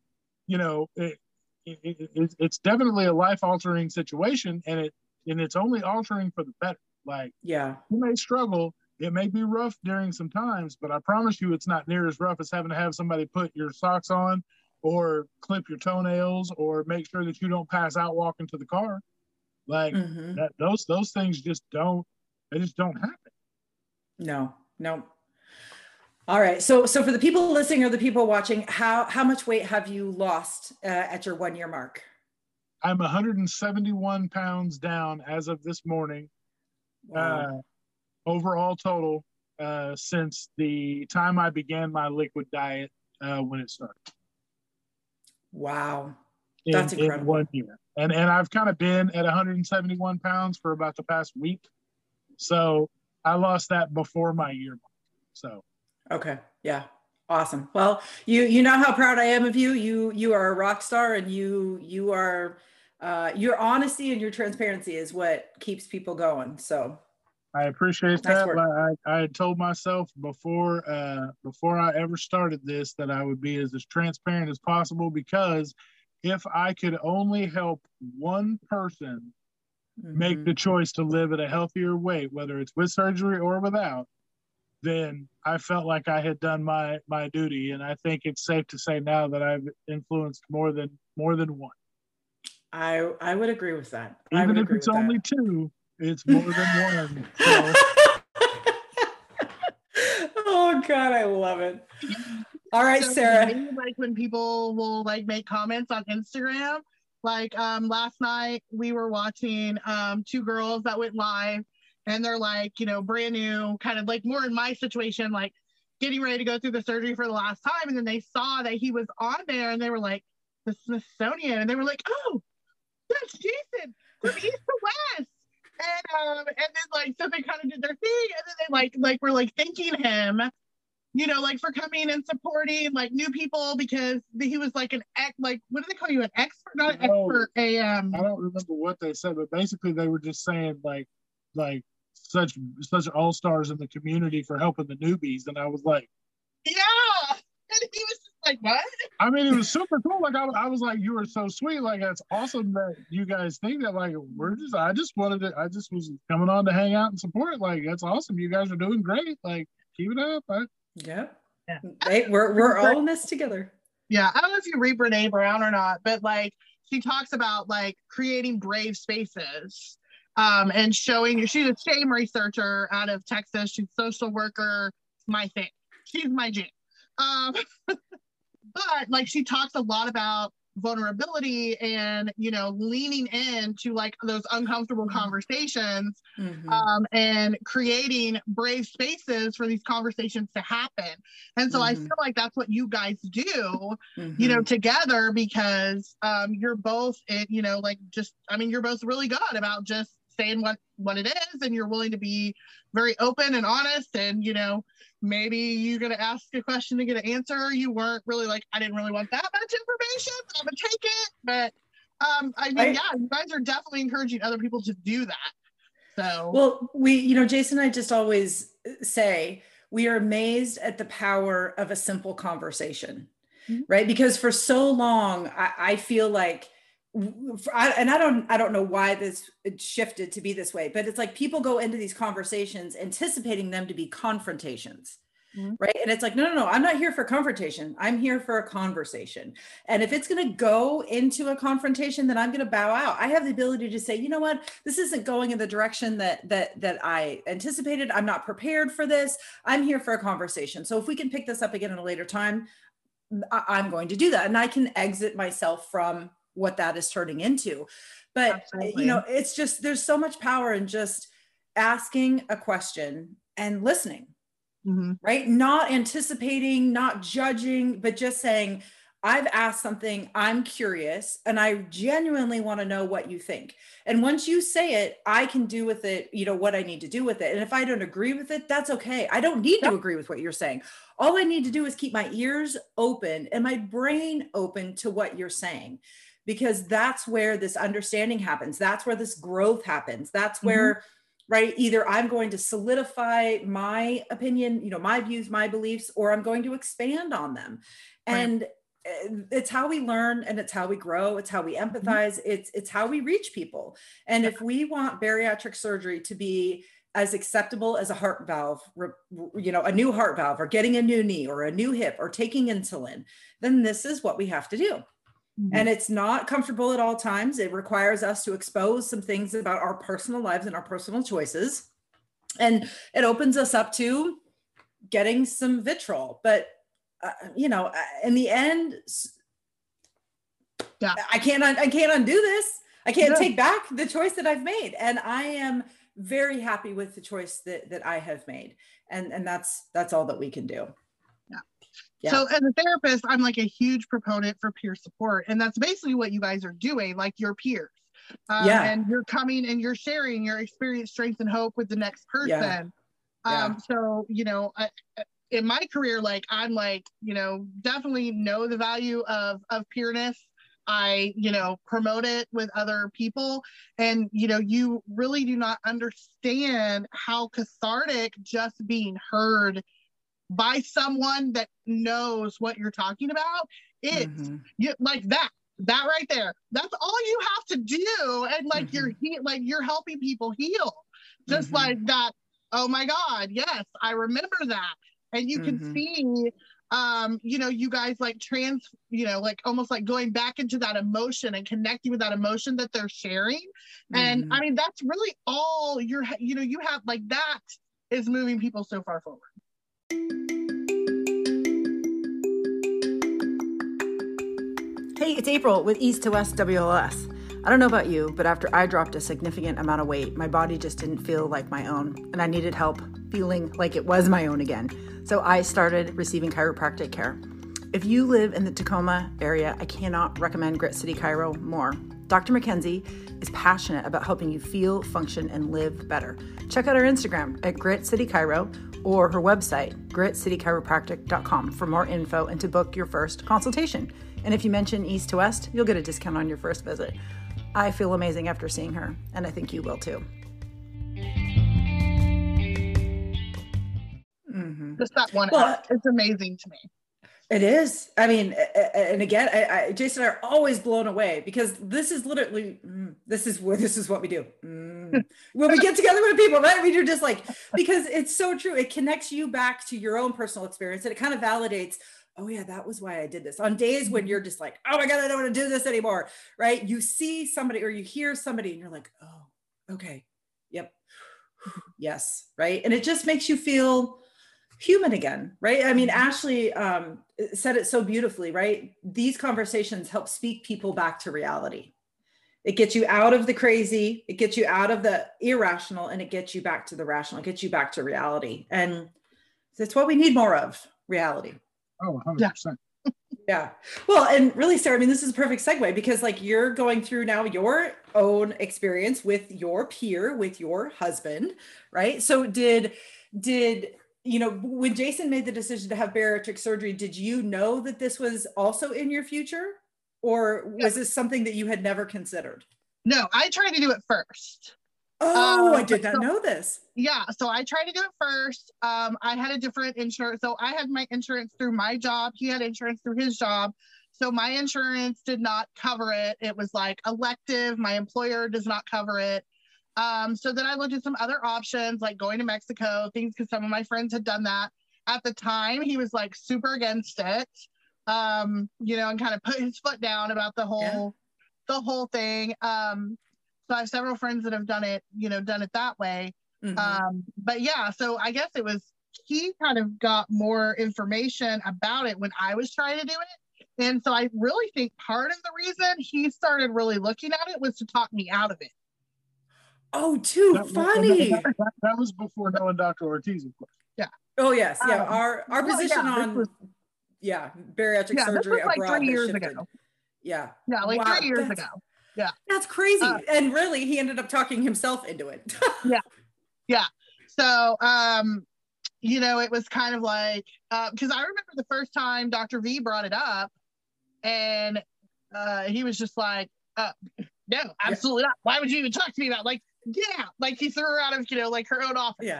it's definitely a life-altering situation, and it's only altering for the better. Like, you may struggle. It may be rough during some times, but I promise you it's not near as rough as having to have somebody put your socks on or clip your toenails or make sure that you don't pass out walking to the car. Like those things just don't happen. No. All right. So for the people listening or the people watching, how much weight have you lost at your 1 year mark? I'm 171 pounds down as of this morning. Wow. Overall total since the time I began my liquid diet when it started. Wow. That's incredible. In 1 year. And I've kind of been at 171 pounds for about the past week. So I lost that before my year mark. So. Okay. Yeah. Awesome. Well, you know how proud I am of you. You are a rock star, and you are your honesty and your transparency is what keeps people going. So I appreciate that. I had told myself before I ever started this that I would be as transparent as possible, because if I could only help one person make the choice to live at a healthier weight, whether it's with surgery or without, then I felt like I had done my duty. And I think it's safe to say now that I've influenced more than one. I would agree with that. Even if it's only 2. It's more than one. So. Oh God, I love it. All right, Sarah. Like when people will make comments on Instagram, last night we were watching 2 girls that went live, and they're brand new, kind of more in my situation, getting ready to go through the surgery for the last time, and then they saw that he was on there, and they were like, the Smithsonian, and they were like, oh, that's Jason from East to West. And then so they kind of did their thing, and then they were thanking him, like for coming and supporting like new people, because he was like like, what do they call you, an expert? Not an expert, I don't remember what they said, but basically they were just saying like such all-stars in the community for helping the newbies. And I was like, yeah. And he was just like, what? I mean, it was super cool. Like I was like, you were so sweet. Like, it's awesome that you guys think that. Like, I just was coming on to hang out and support. Like, that's awesome. You guys are doing great. Like, keep it up. Yeah. Hey, we're all in this together. Yeah. I don't know if you read Brene Brown or not, but like she talks about like creating brave spaces. And showing you, she's a shame researcher out of Texas. She's a social worker. It's my thing. She's my jam. But like she talks a lot about vulnerability and leaning into like those uncomfortable conversations, and creating brave spaces for these conversations to happen. And so I feel like that's what you guys do, together, because you're both you're both really good about just saying what it is, and you're willing to be very open and honest, and maybe you're going to ask a question to get an answer. You weren't really like, I didn't really want that much information, I'm going to take it. But you guys are definitely encouraging other people to do that. So, well, we, Jason and I just always say we are amazed at the power of a simple conversation, right? Because for so long, I feel like, I don't know why this shifted to be this way, but it's like people go into these conversations anticipating them to be confrontations, right? And it's like, no, I'm not here for confrontation. I'm here for a conversation. And if it's going to go into a confrontation, then I'm going to bow out. I have the ability to say, you know what, this isn't going in the direction that I anticipated. I'm not prepared for this. I'm here for a conversation. So if we can pick this up again at a later time, I'm going to do that. And I can exit myself from what that is turning into. But Absolutely. It's just, there's so much power in just asking a question and listening, right? Not anticipating, not judging, but just saying, I've asked something, I'm curious, and I genuinely want to know what you think. And once you say it, I can do with it, what I need to do with it. And if I don't agree with it, that's okay. I don't need to agree with what you're saying. All I need to do is keep my ears open and my brain open to what you're saying, because that's where this understanding happens. That's where this growth happens. That's where, right, either I'm going to solidify my opinion, my views, my beliefs, or I'm going to expand on them. Right. And it's how we learn, and it's how we grow. It's how we empathize. It's how we reach people. And if we want bariatric surgery to be as acceptable as a heart valve, a new heart valve, or getting a new knee or a new hip or taking insulin, then this is what we have to do. And it's not comfortable at all times. It requires us to expose some things about our personal lives and our personal choices. And it opens us up to getting some vitriol. But, in the end, I can't undo this. I can't take back the choice that I've made. And I am very happy with the choice that I have made. And that's all that we can do. Yeah. So as a therapist, I'm like a huge proponent for peer support. And that's basically what you guys are doing, like your peers. And you're coming and you're sharing your experience, strength, and hope with the next person. So, in my career, like I'm like, definitely know the value of peerness. I, promote it with other people. And, you really do not understand how cathartic just being heard by someone that knows what you're talking about is. Like that right there, that's all you have to do. And like you're helping people heal, just like that. Oh my God, yes, I remember that. And you can see you guys like like almost like going back into that emotion and connecting with that emotion that they're sharing. And I mean, that's really all you have, like, that is moving people so far forward. Hey, it's April with East to West WLS. I don't know about you, but after I dropped a significant amount of weight, my body just didn't feel like my own, and I needed help feeling like it was my own again. So I started receiving chiropractic care. If you live in the Tacoma area, I cannot recommend Grit City Chiro more. Dr. Mackenzie is passionate about helping you feel, function, and live better. Check out our Instagram at Grit City Chiro, or her website, gritcitychiropractic.com, for more info and to book your first consultation. And if you mention East to West, you'll get a discount on your first visit. I feel amazing after seeing her, and I think you will too. Just that one act. It's amazing to me. It is. I mean, and again, Jason and I are always blown away because this is literally, this is what we do. When we get together with people, right? I mean, you're just like, because it's so true. It connects you back to your own personal experience, and it kind of validates, oh yeah, that was why I did this. On days when you're just like, oh my God, I don't want to do this anymore, right? You see somebody or you hear somebody and you're like, oh, okay. Yep. Yes. Right. And it just makes you feel human again, right? I mean, Ashley said it so beautifully, right? These conversations help speak people back to reality. It gets you out of the crazy, it gets you out of the irrational, and it gets you back to the rational, it gets you back to reality. And that's what we need more of, reality. Oh, 100%. Yeah. Well, and really, Sarah, I mean, this is a perfect segue because like you're going through now your own experience with your peer, with your husband, right? So did you know, when Jason made the decision to have bariatric surgery, did you know that this was also in your future? Or was this something that you had never considered? No, I tried to do it first. Oh, I did not know this. Yeah, so I tried to do it first. I had a different insurance. So I had my insurance through my job. He had insurance through his job. So my insurance did not cover it. It was like elective. My employer does not cover it. So then I looked at some other options, like going to Mexico, things, because some of my friends had done that. At the time, he was like super against it, you know, and kind of put his foot down about the whole thing. So I have several friends that have done it, you know, done it that way. But yeah, so I guess it was, he kind of got more information about it when I was trying to do it. And so I really think part of the reason he started really looking at it was to talk me out of it. Oh, too funny. That was before knowing Dr. Ortiz, of course. Yeah. Oh, yes. Yeah. Our position on bariatric surgery this was like 3 years ago. Yeah. Yeah, like 3 years ago. Yeah. That's crazy. And really, he ended up talking himself into it. Yeah. Yeah. So, you know, it was kind of like, because I remember the first time Dr. V brought it up, and he was just like, no, absolutely not. Why would you even talk to me about like, yeah, like he threw her out of, you know, like her own office. Yeah.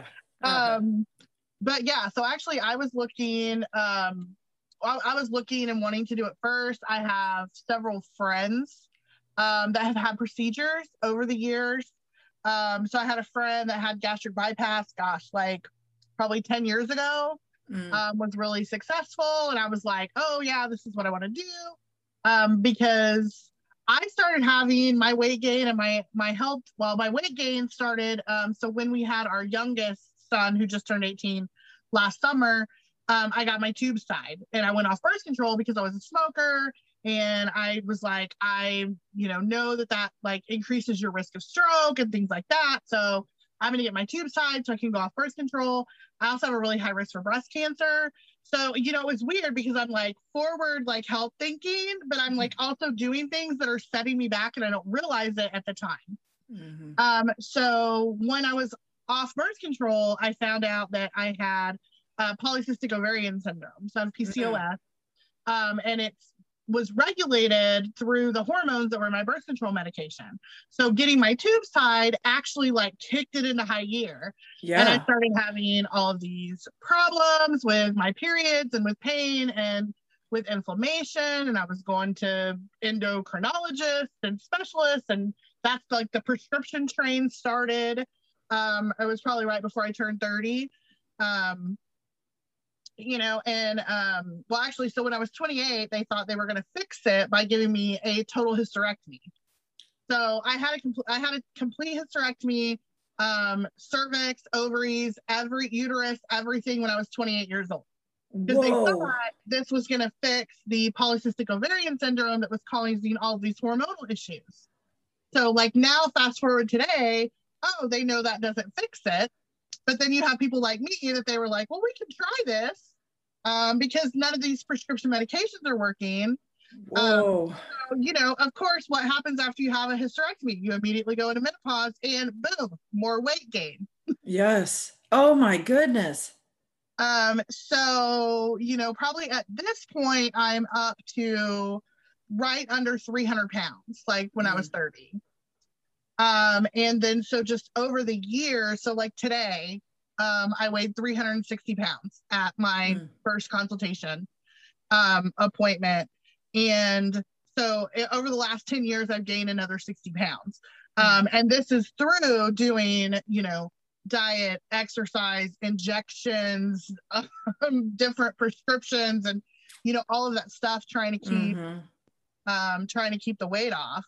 But yeah, so actually I was looking, I was looking and wanting to do it first. I have several friends that have had procedures over the years. So I had a friend that had gastric bypass, like probably 10 years ago, was really successful. And I was like, oh yeah, this is what I want to do. Because I started having my weight gain and my health. Well, my weight gain started. So when we had our youngest son, who just turned 18 last summer, I got my tubes tied and I went off birth control because I was a smoker. And I was like, I, you know that like increases your risk of stroke and things like that. So I'm going to get my tubes tied so I can go off birth control. I also have a really high risk for breast cancer. So, you know, it's weird because I'm like forward, like health thinking, but I'm like also doing things that are setting me back and I don't realize it at the time. So when I was off birth control, I found out that I had polycystic ovarian syndrome. So I have PCOS. And it was regulated through the hormones that were in my birth control medication. So getting my tubes tied actually like kicked it into high gear. Yeah. And I started having all of these problems with my periods and with pain and with inflammation. And I was going to endocrinologists and specialists. And that's like the prescription train started. It was probably right before I turned 30. You know, and well, actually, so when I was 28, they thought they were going to fix it by giving me a total hysterectomy. So I had a complete hysterectomy, cervix, ovaries, every uterus, everything when I was 28 years old. Because they thought this was going to fix the polycystic ovarian syndrome that was causing all of these hormonal issues. So like now, fast forward today, they know that doesn't fix it. But then you have people like me that they were like, well, we can try this because none of these prescription medications are working. So, you know, of course, what happens after you have a hysterectomy? You immediately go into menopause and boom, more weight gain. Yes. Oh my goodness. So, you know, probably at this point, I'm up to right under 300 pounds, like when I was 30. And then so just over the year, so like today, I weighed 360 pounds at my first consultation appointment. And so over the last 10 years, I've gained another 60 pounds. And this is through doing, you know, diet, exercise, injections, different prescriptions, and, you know, all of that stuff, trying to keep the weight off.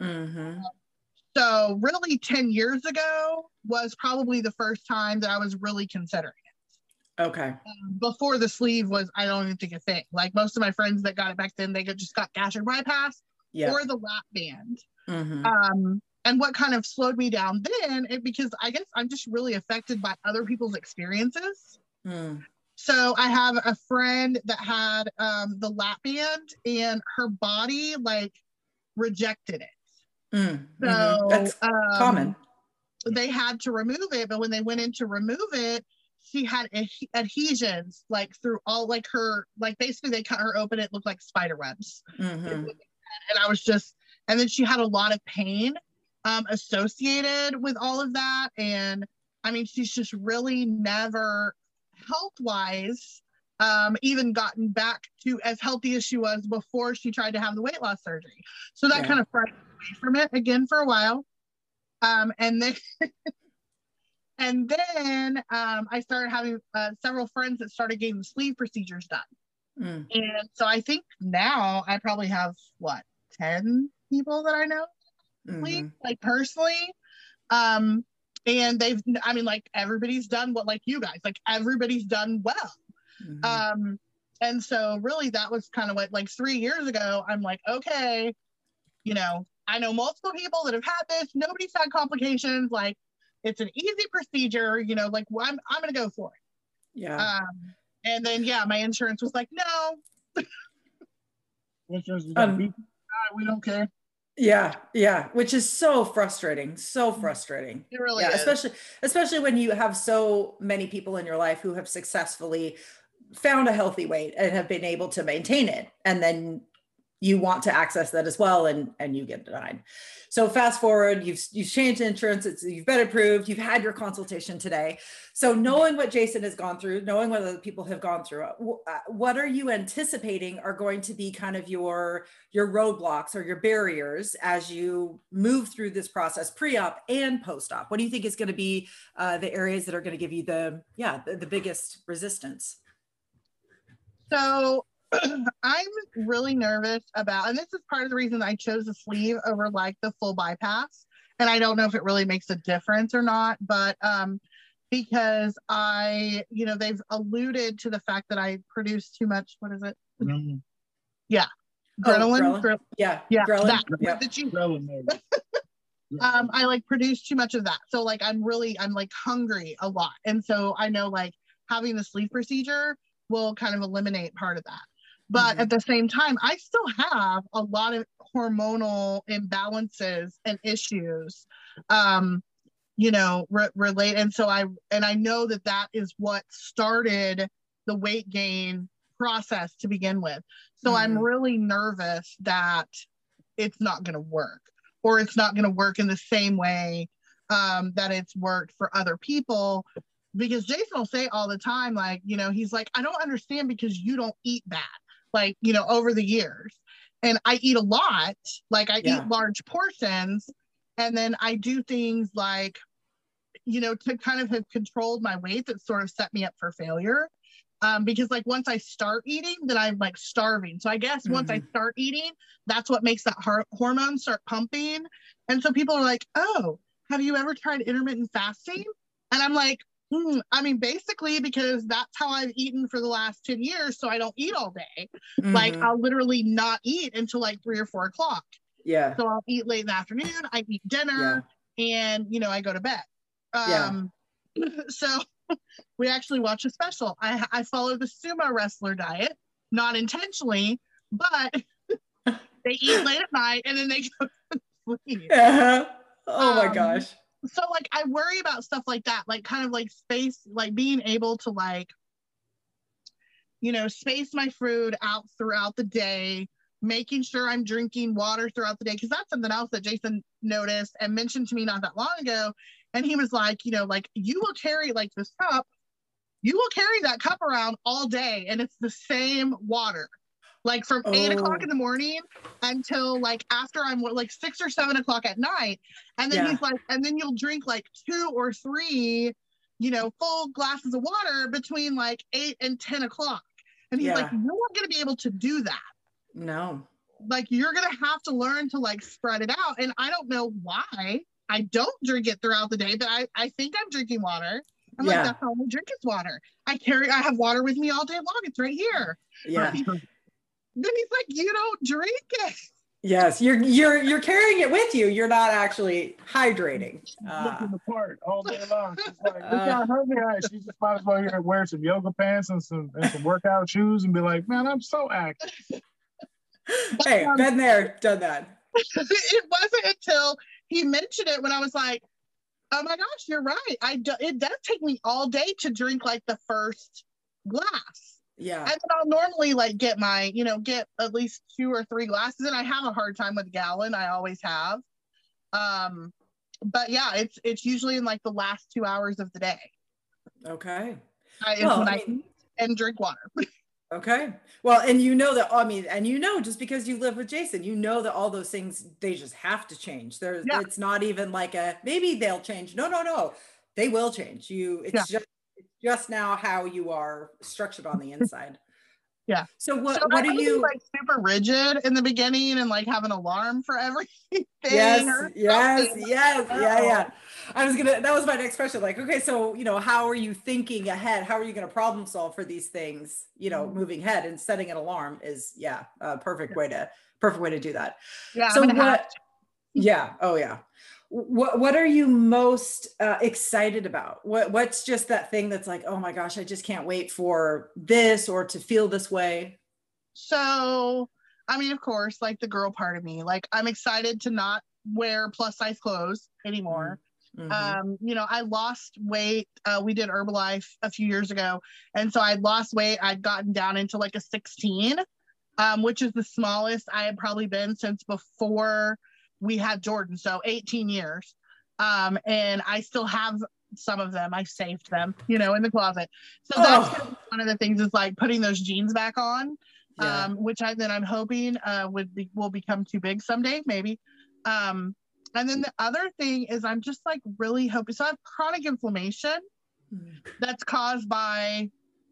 So really 10 years ago was probably the first time that I was really considering it. Okay. Before the sleeve was, I don't even think a thing. Like most of my friends that got it back then, they just got gastric bypass or the lap band. And what kind of slowed me down then, because I guess I'm just really affected by other people's experiences. So I have a friend that had the lap band, and her body like rejected it. So that's common. They had to remove it, but when they went in to remove it, she had adhesions like through all, like her, like basically they cut her open, it looked like spider webs. And I was just, and then she had a lot of pain associated with all of that. And I mean, she's just really never health-wise even gotten back to as healthy as she was before she tried to have the weight loss surgery. So that kind of frightened me away from it again for a while. And then I started having several friends that started getting the sleeve procedures done. And so I think now I probably have 10 people that I know, like personally. And they've, I mean, like everybody's done what, like you guys, like everybody's done well. And so really that was kind of what, like 3 years ago, I'm like, okay, you know, I know multiple people that have had this, nobody's had complications, like it's an easy procedure, you know, like I'm going to go for it. And then, my insurance was like, no. Insurance was we don't care. Which is so frustrating. It really is. Especially when you have so many people in your life who have successfully found a healthy weight and have been able to maintain it, and then you want to access that as well, and you get denied. So fast forward, you've changed insurance, you've been approved, you've had your consultation today. So knowing what Jason has gone through, knowing what other people have gone through, what are you anticipating are going to be kind of your roadblocks or your barriers as you move through this process, pre-op and post-op? What do you think is going to be the areas that are going to give you the biggest resistance? So I'm really nervous about, and this is part of the reason I chose the sleeve over like the full bypass. And I don't know if it really makes a difference or not, but because they've alluded to the fact that I produce too much, what is it? Yeah. Ghrelin. Ghrelin. I like produce too much of that. So like, I'm like hungry a lot. And so I know like having the sleeve procedure will kind of eliminate part of that. But at the same time, I still have a lot of hormonal imbalances and issues, relate. And so I know that is what started the weight gain process to begin with. So I'm really nervous that it's not going to work, or it's not going to work in the same way that it's worked for other people. Because Jason will say all the time, like, you know, he's like, I don't understand because you don't eat bad. Like, you know, over the years. And I eat a lot, like I eat large portions. And then I do things like, you know, to kind of have controlled my weight that sort of set me up for failure. Because like once I start eating, then I'm like starving. So I guess once I start eating, that's what makes that hormone start pumping. And so people are like, oh, have you ever tried intermittent fasting? And I'm like, I mean, basically, because that's how I've eaten for the last 10 years. So I don't eat all day. Like I'll literally not eat until like 3 or 4 o'clock. Yeah. So I'll eat late in the afternoon. I eat dinner and, you know, I go to bed. So we actually watch a special. I follow the sumo wrestler diet, not intentionally, but they eat late at night and then they go to sleep. Oh my gosh. So like I worry about stuff like that, like kind of like space, like being able to like space my food out throughout the day, making sure I'm drinking water throughout the day. Cause that's something else that Jason noticed and mentioned to me not that long ago. And he was like, like you will carry like this cup, you will carry that cup around all day and it's the same water. Like from 8:00 in the morning until like after I'm like 6 or 7 o'clock at night. And then he's like, and then you'll drink like 2 or 3, full glasses of water between like 8 and 10 o'clock. And he's like, you're not going to be able to do that. No. Like you're going to have to learn to like spread it out. And I don't know why I don't drink it throughout the day, but I think I'm drinking water. I'm like, that's all I drink is water. I have water with me all day long. It's right here. Yeah. Then he's like, you don't drink it. Yes, you're carrying it with you. You're not actually hydrating. Looking the part all day long. She's like, look how hungry I am. She just might as well wear some yoga pants and some workout shoes and be like, man, I'm so active. Hey, been there, done that. It wasn't until he mentioned it when I was like, oh my gosh, you're right. It does take me all day to drink like the first glass. Yeah. And then I'll normally like get at least 2 or 3 glasses, and I have a hard time with a gallon. I always have. But yeah, it's usually in like the last 2 hours of the day. Okay. I eat and drink water. Okay. Well, and just because you live with Jason, that all those things, they just have to change. It's not even like maybe they'll change. No. They will change. It's just now how you are structured on the inside. Yeah. So what do you like super rigid in the beginning and like have an alarm for everything? Yes. Yeah. That was my next question. Like, okay, so, how are you thinking ahead? How are you going to problem solve for these things, moving ahead, and setting an alarm is a perfect way to do that. Yeah. So yeah. Oh yeah. What are you most excited about? What's just that thing that's like, oh my gosh, I just can't wait for this or to feel this way? So, I mean, of course, like the girl part of me, like I'm excited to not wear plus size clothes anymore. Mm-hmm. I lost weight. We did Herbalife a few years ago. And so I'd lost weight. I'd gotten down into like a 16, which is the smallest I had probably been since before we had Jordan, so 18 years. And I still have some of them. I saved them, in the closet. So that's one of the things is like putting those jeans back on, which I'm hoping will become too big someday, maybe. And then the other thing is I'm just like really hoping. So I have chronic inflammation that's caused by,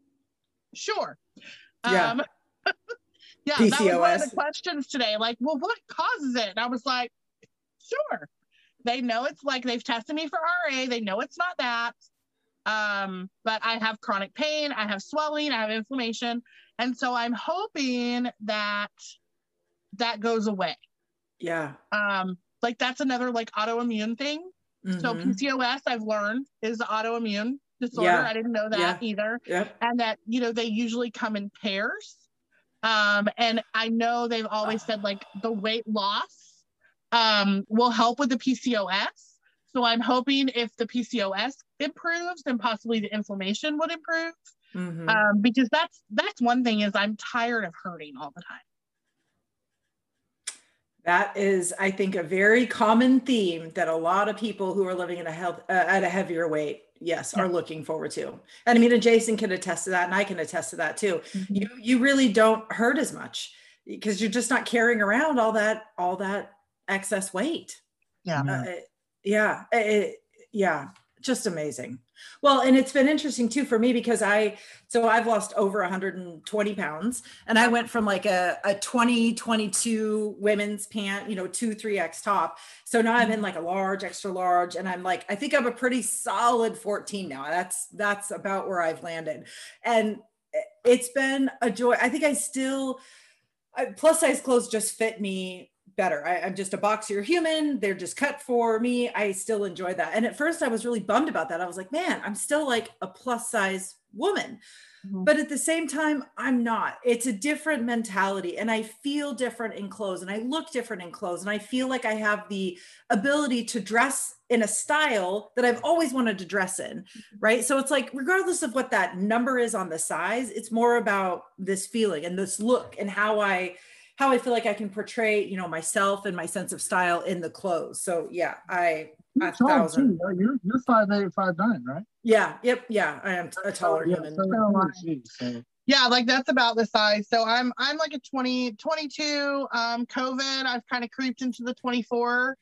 Yeah, PCOS. That was one of the questions today. Like, well, what causes it? And I was like, sure. They know it's like they've tested me for RA. They know it's not that. But I have chronic pain. I have swelling. I have inflammation. And so I'm hoping that goes away. Yeah. Like that's another like autoimmune thing. Mm-hmm. So PCOS I've learned is autoimmune disorder. Yeah. I didn't know that either. Yep. And that, they usually come in pairs. And I know they've always said like the weight loss will help with the PCOS. So I'm hoping if the PCOS improves, then possibly the inflammation would improve. Mm-hmm. Because that's one thing is I'm tired of hurting all the time. That is, I think, a very common theme that a lot of people who are living at a heavier weight, are looking forward to. And I mean, and Jason can attest to that, and I can attest to that too. Mm-hmm. You really don't hurt as much because you're just not carrying around all that excess weight. Just amazing. Well, and it's been interesting too for me because I've lost over 120 pounds, and I went from like a 2022 women's pant, 2-3X top. So now I'm in like a large, extra large, and I'm like, I think I'm a pretty solid 14 now. That's about where I've landed. And it's been a joy. I think plus size clothes just fit me better. I'm just a boxier human. They're just cut for me. I still enjoy that. And at first I was really bummed about that. I was like, man, I'm still like a plus size woman. But at the same time, I'm not. It's a different mentality, and I feel different in clothes, and I look different in clothes, and I feel like I have the ability to dress in a style that I've always wanted to dress in, right? So it's like, regardless of what that number is on the size, it's more about this feeling and this look and how I feel like I can portray, you know, myself and my sense of style in the clothes. So yeah, you're tall too, right? You're 5'8", 5'9", right? Yeah. Yep. Yeah. I am a taller human. Yeah, like that's about the size. So I'm like a 22. COVID, I've kind of creeped into the 24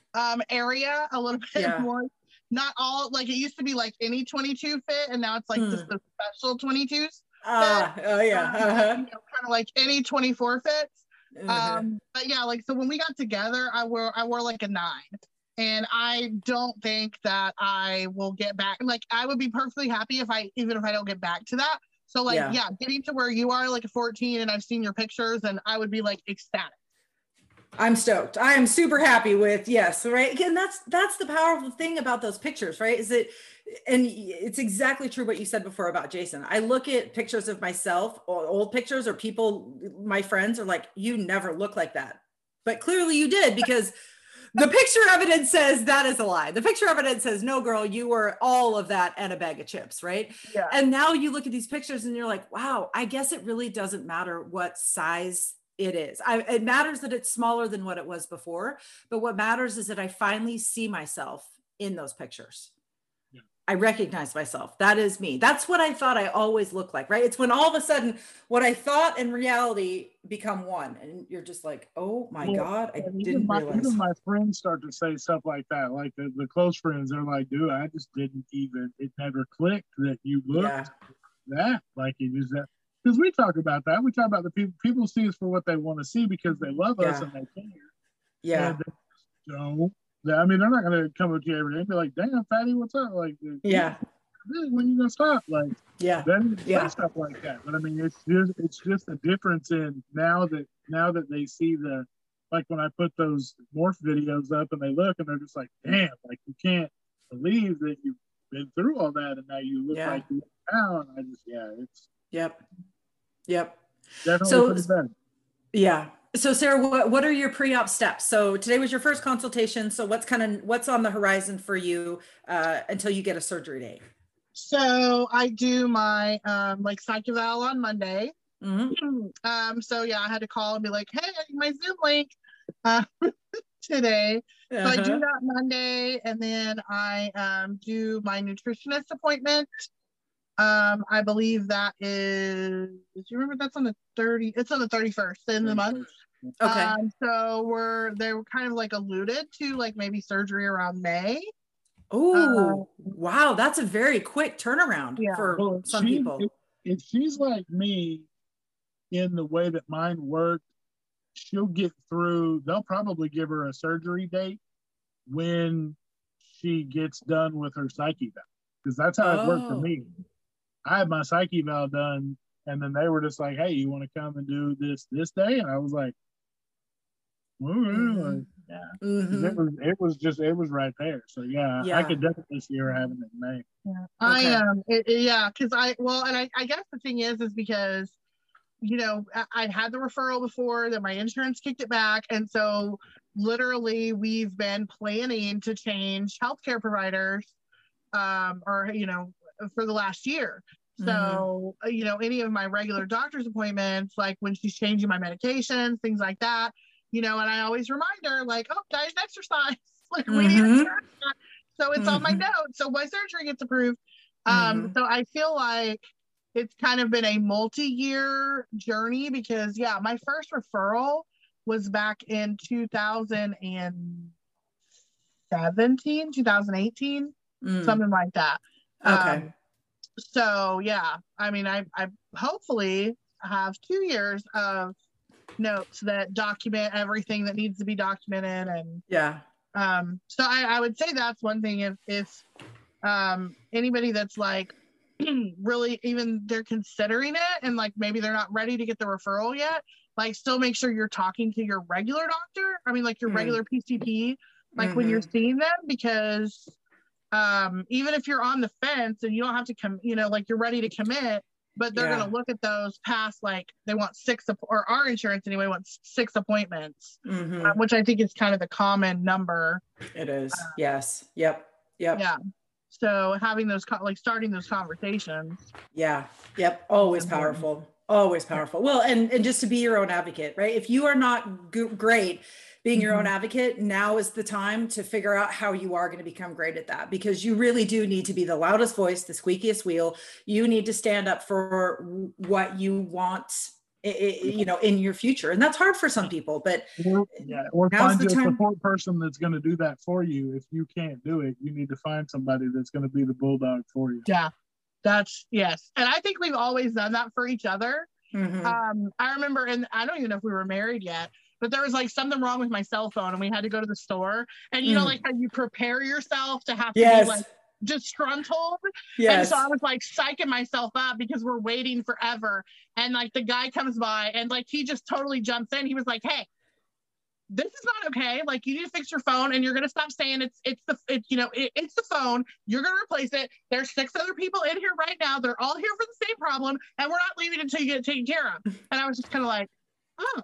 area a little bit more. Not all, like it used to be like any 22 fit, and now it's like just the special 22s. Oh yeah. You know, kind of like any 24 fits. But yeah, like so when we got together, I wore like a 9. And I don't think that I will get back. Like, I would be perfectly happy even if I don't get back to that. So like, yeah, getting to where you are, like a 14, and I've seen your pictures, and I would be like ecstatic. I'm stoked. I am super happy with, yes, right? Again, that's the powerful thing about those pictures, right? Is that, and it's exactly true what you said before about Jason. I look at pictures of myself, or old pictures, or people, my friends are like, you never look like that. But clearly you did, because the picture evidence says that is a lie. The picture evidence says, no, girl, you were all of that and a bag of chips, right? Yeah. And now you look at these pictures and you're like, wow, I guess it really doesn't matter what size it is. It matters that it's smaller than what it was before. But what matters is that I finally see myself in those pictures. I recognize myself. That is me. That's what I thought I always looked like, right? It's when all of a sudden what I thought and reality become one. And you're just like, oh my God, I didn't realize. Even my friends start to say stuff like that. Like the close friends, they're like, dude, I just didn't even, it never clicked that you looked that. Like it was that. Because we talk about that. We talk about the people see us for what they want to see because they love us and they care. Yeah. And they don't. I mean, they're not going to come up to you every day and be like, damn, fatty, what's up? Like, when you going to stop? Like, then say stuff like that. But I mean, it's just a difference in now that they see like when I put those morph videos up and they look and they're just like, damn, like you can't believe that you've been through all that and now you look like you look now. And I just, it's. Yep. Definitely pretty bad. Yeah. So Sarah, what are your pre-op steps? So today was your first consultation. So what's on the horizon for you until you get a surgery date? So I do my like psych eval on Monday. So yeah, I had to call and be like, hey, my Zoom link today. So I do that Monday, and then I do my nutritionist appointment. I believe that is, do you remember that's on the 30th? It's on the 31st in the month. Okay. So they were kind of like alluded to like maybe surgery around May. Oh, wow. That's a very quick turnaround for some people. If she's like me in the way that mine worked, she'll get through, they'll probably give her a surgery date when she gets done with her psych eval. Because that's how it worked for me. I had my psych eval done, and then they were just like, hey, you want to come and do this day? And I was like, it was right there. So I could definitely see her having it in May. Because I guess the thing is because, you know, I'd had the referral before, that my insurance kicked it back, and so literally we've been planning to change healthcare providers, or you know, for the last year. So, you know, any of my regular doctor's appointments, like when she's changing my medications, things like that, you know, and I always remind her, like, oh, diet and exercise, like we need to do that. So it's on my notes. So my surgery gets approved. So I feel like it's kind of been a multi-year journey because, my first referral was back in 2017, 2018, something like that. Okay. So I mean, I hopefully have 2 years of notes that document everything that needs to be documented, and so I would say that's one thing. If anybody that's like really, even they're considering it and like maybe they're not ready to get the referral yet, like still make sure you're talking to your regular doctor. I mean, like your regular PCP, like when you're seeing them, because even if you're on the fence and you don't have to like you're ready to commit, but they're going to look at those past, like they want or our insurance anyway wants 6 appointments, which I think is kind of the common number. It is. Yes. Yep. Yeah. So having those, starting those conversations. Yeah. Yep. Always powerful. Always powerful. Well, and just to be your own advocate, right? If you are not great being your own advocate, now is the time to figure out how you are going to become great at that, because you really do need to be the loudest voice, the squeakiest wheel. You need to stand up for what you want, in your future. And that's hard for some people, but or find a support person that's going to do that for you. If you can't do it, you need to find somebody that's going to be the bulldog for you. Yeah. Yes. And I think we've always done that for each other. I remember, and I don't even know if we were married yet, but there was like something wrong with my cell phone and we had to go to the store, and like how you prepare yourself to have to be like disgruntled. And so I was like psyching myself up because we're waiting forever. And like the guy comes by and like he just totally jumps in. He was like, "Hey, this is not okay. Like, you need to fix your phone, and you're going to stop saying it's the phone. You're going to replace it. There's 6 other people in here right now. They're all here for the same problem, and we're not leaving until you get it taken care of." And I was just kind of like, oh,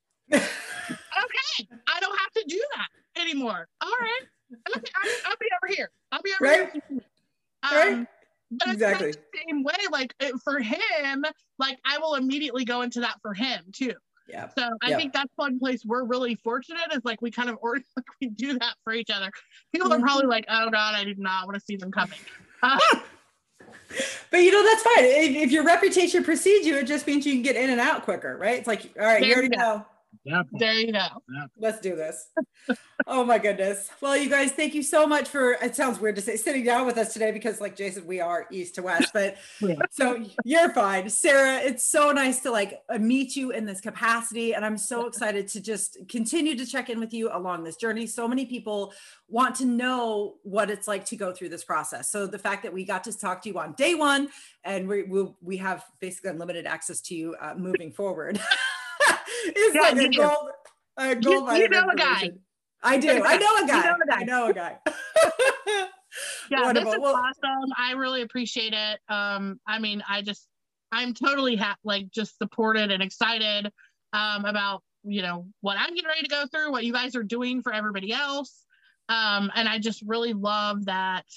okay. I don't have to do that anymore. All right. Okay, I'll be over here. I'll be over here. Right. But Exactly. it's the same way, like for him, like I will immediately go into that for him too. Yeah. So I think that's one place we're really fortunate, is like we kind of we do that for each other. People are probably like, "Oh God, I do not want to see them coming." But that's fine. If your reputation precedes you, it just means you can get in and out quicker, right? It's like, all right, you already know. There you go. Let's do this. Oh my goodness. Well, you guys, thank you so much for, it sounds weird to say, sitting down with us today, because like Jason, we are east to west, but so you're fine. Sarah, it's so nice to like meet you in this capacity. And I'm so excited to just continue to check in with you along this journey. So many people want to know what it's like to go through this process. So the fact that we got to talk to you on day 1, and we have basically unlimited access to you moving forward. It's like a gold. You know a guy. I do. I know a guy. Yeah, wonderful. This is awesome. I really appreciate it. I mean, I'm totally just supported and excited about, what I'm getting ready to go through, what you guys are doing for everybody else. And I just really love that,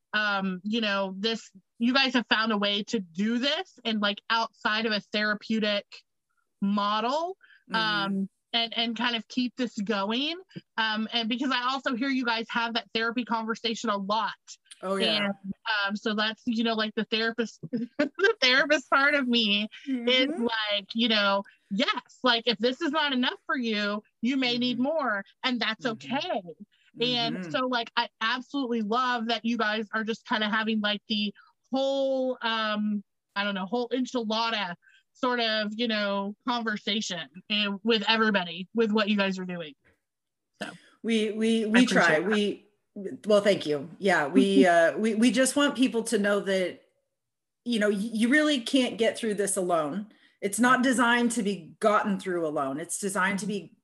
you guys have found a way to do this and like outside of a therapeutic model. And kind of keep this going. And because I also hear you guys have that therapy conversation a lot. Oh yeah. And so that's, like the therapist, the therapist part of me is like, yes, like if this is not enough for you, you may need more, and that's okay. And so like, I absolutely love that you guys are just kind of having like the whole, whole enchilada sort of, conversation with everybody with what you guys are doing. So we try. Well, thank you. Yeah. We just want people to know that, you really can't get through this alone. It's not designed to be gotten through alone. It's designed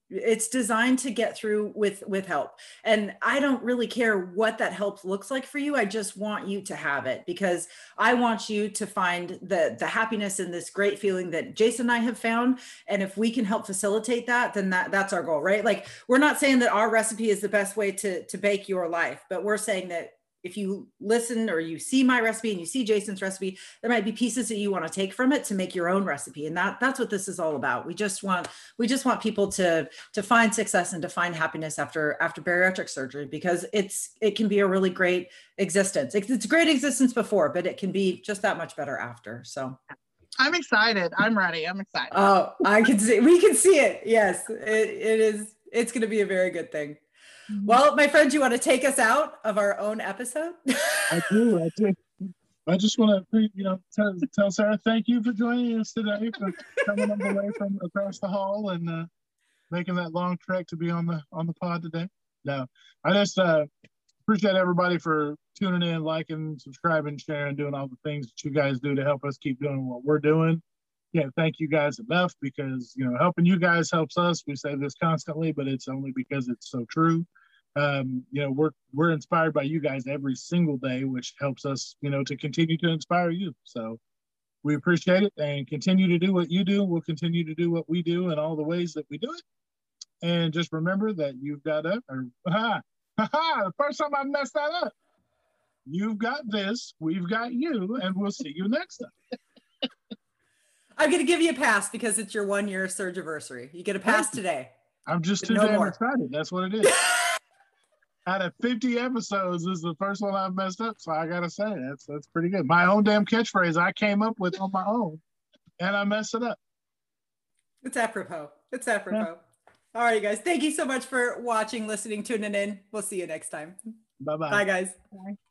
to get through with help. And I don't really care what that help looks like for you. I just want you to have it, because I want you to find the happiness and this great feeling that Jason and I have found. And if we can help facilitate that, then that's our goal, right? Like, we're not saying that our recipe is the best way to bake your life, but we're saying that if you listen or you see my recipe and you see Jason's recipe, there might be pieces that you want to take from it to make your own recipe. And that's what this is all about. We just want people to find success and to find happiness after bariatric surgery, because it can be a really great existence. It's a great existence before, but it can be just that much better after. So I'm excited. I'm ready. I'm excited. Oh, we can see it. Yes, it is. It's going to be a very good thing. Well, my friend, you want to take us out of our own episode? I do. I just want to, tell Sarah, thank you for joining us today, for coming all the way from across the hall and making that long trek to be on the pod today. No, I just appreciate everybody for tuning in, liking, subscribing, sharing, doing all the things that you guys do to help us keep doing what we're doing. Can't thank you guys enough, because helping you guys helps us. We say this constantly, but it's only because it's so true. You know, we're inspired by you guys every single day, which helps us, you know, to continue to inspire you. So we appreciate it, and continue to do what you do. We'll continue to do what we do in all the ways that we do it. And just remember that you've got the first time I messed that up. You've got this, we've got you, and we'll see you next time. I'm going to give you a pass because it's your 1 year Surgiversary. You get a pass today. I'm just too damn excited. That's what it is. Out of 50 episodes, this is the first one I've messed up. So I got to say, that's pretty good. My own damn catchphrase I came up with on my own, and I messed it up. It's apropos. It's apropos. Yeah. All right, you guys. Thank you so much for watching, listening, tuning in. We'll see you next time. Bye-bye. Bye, guys. Bye.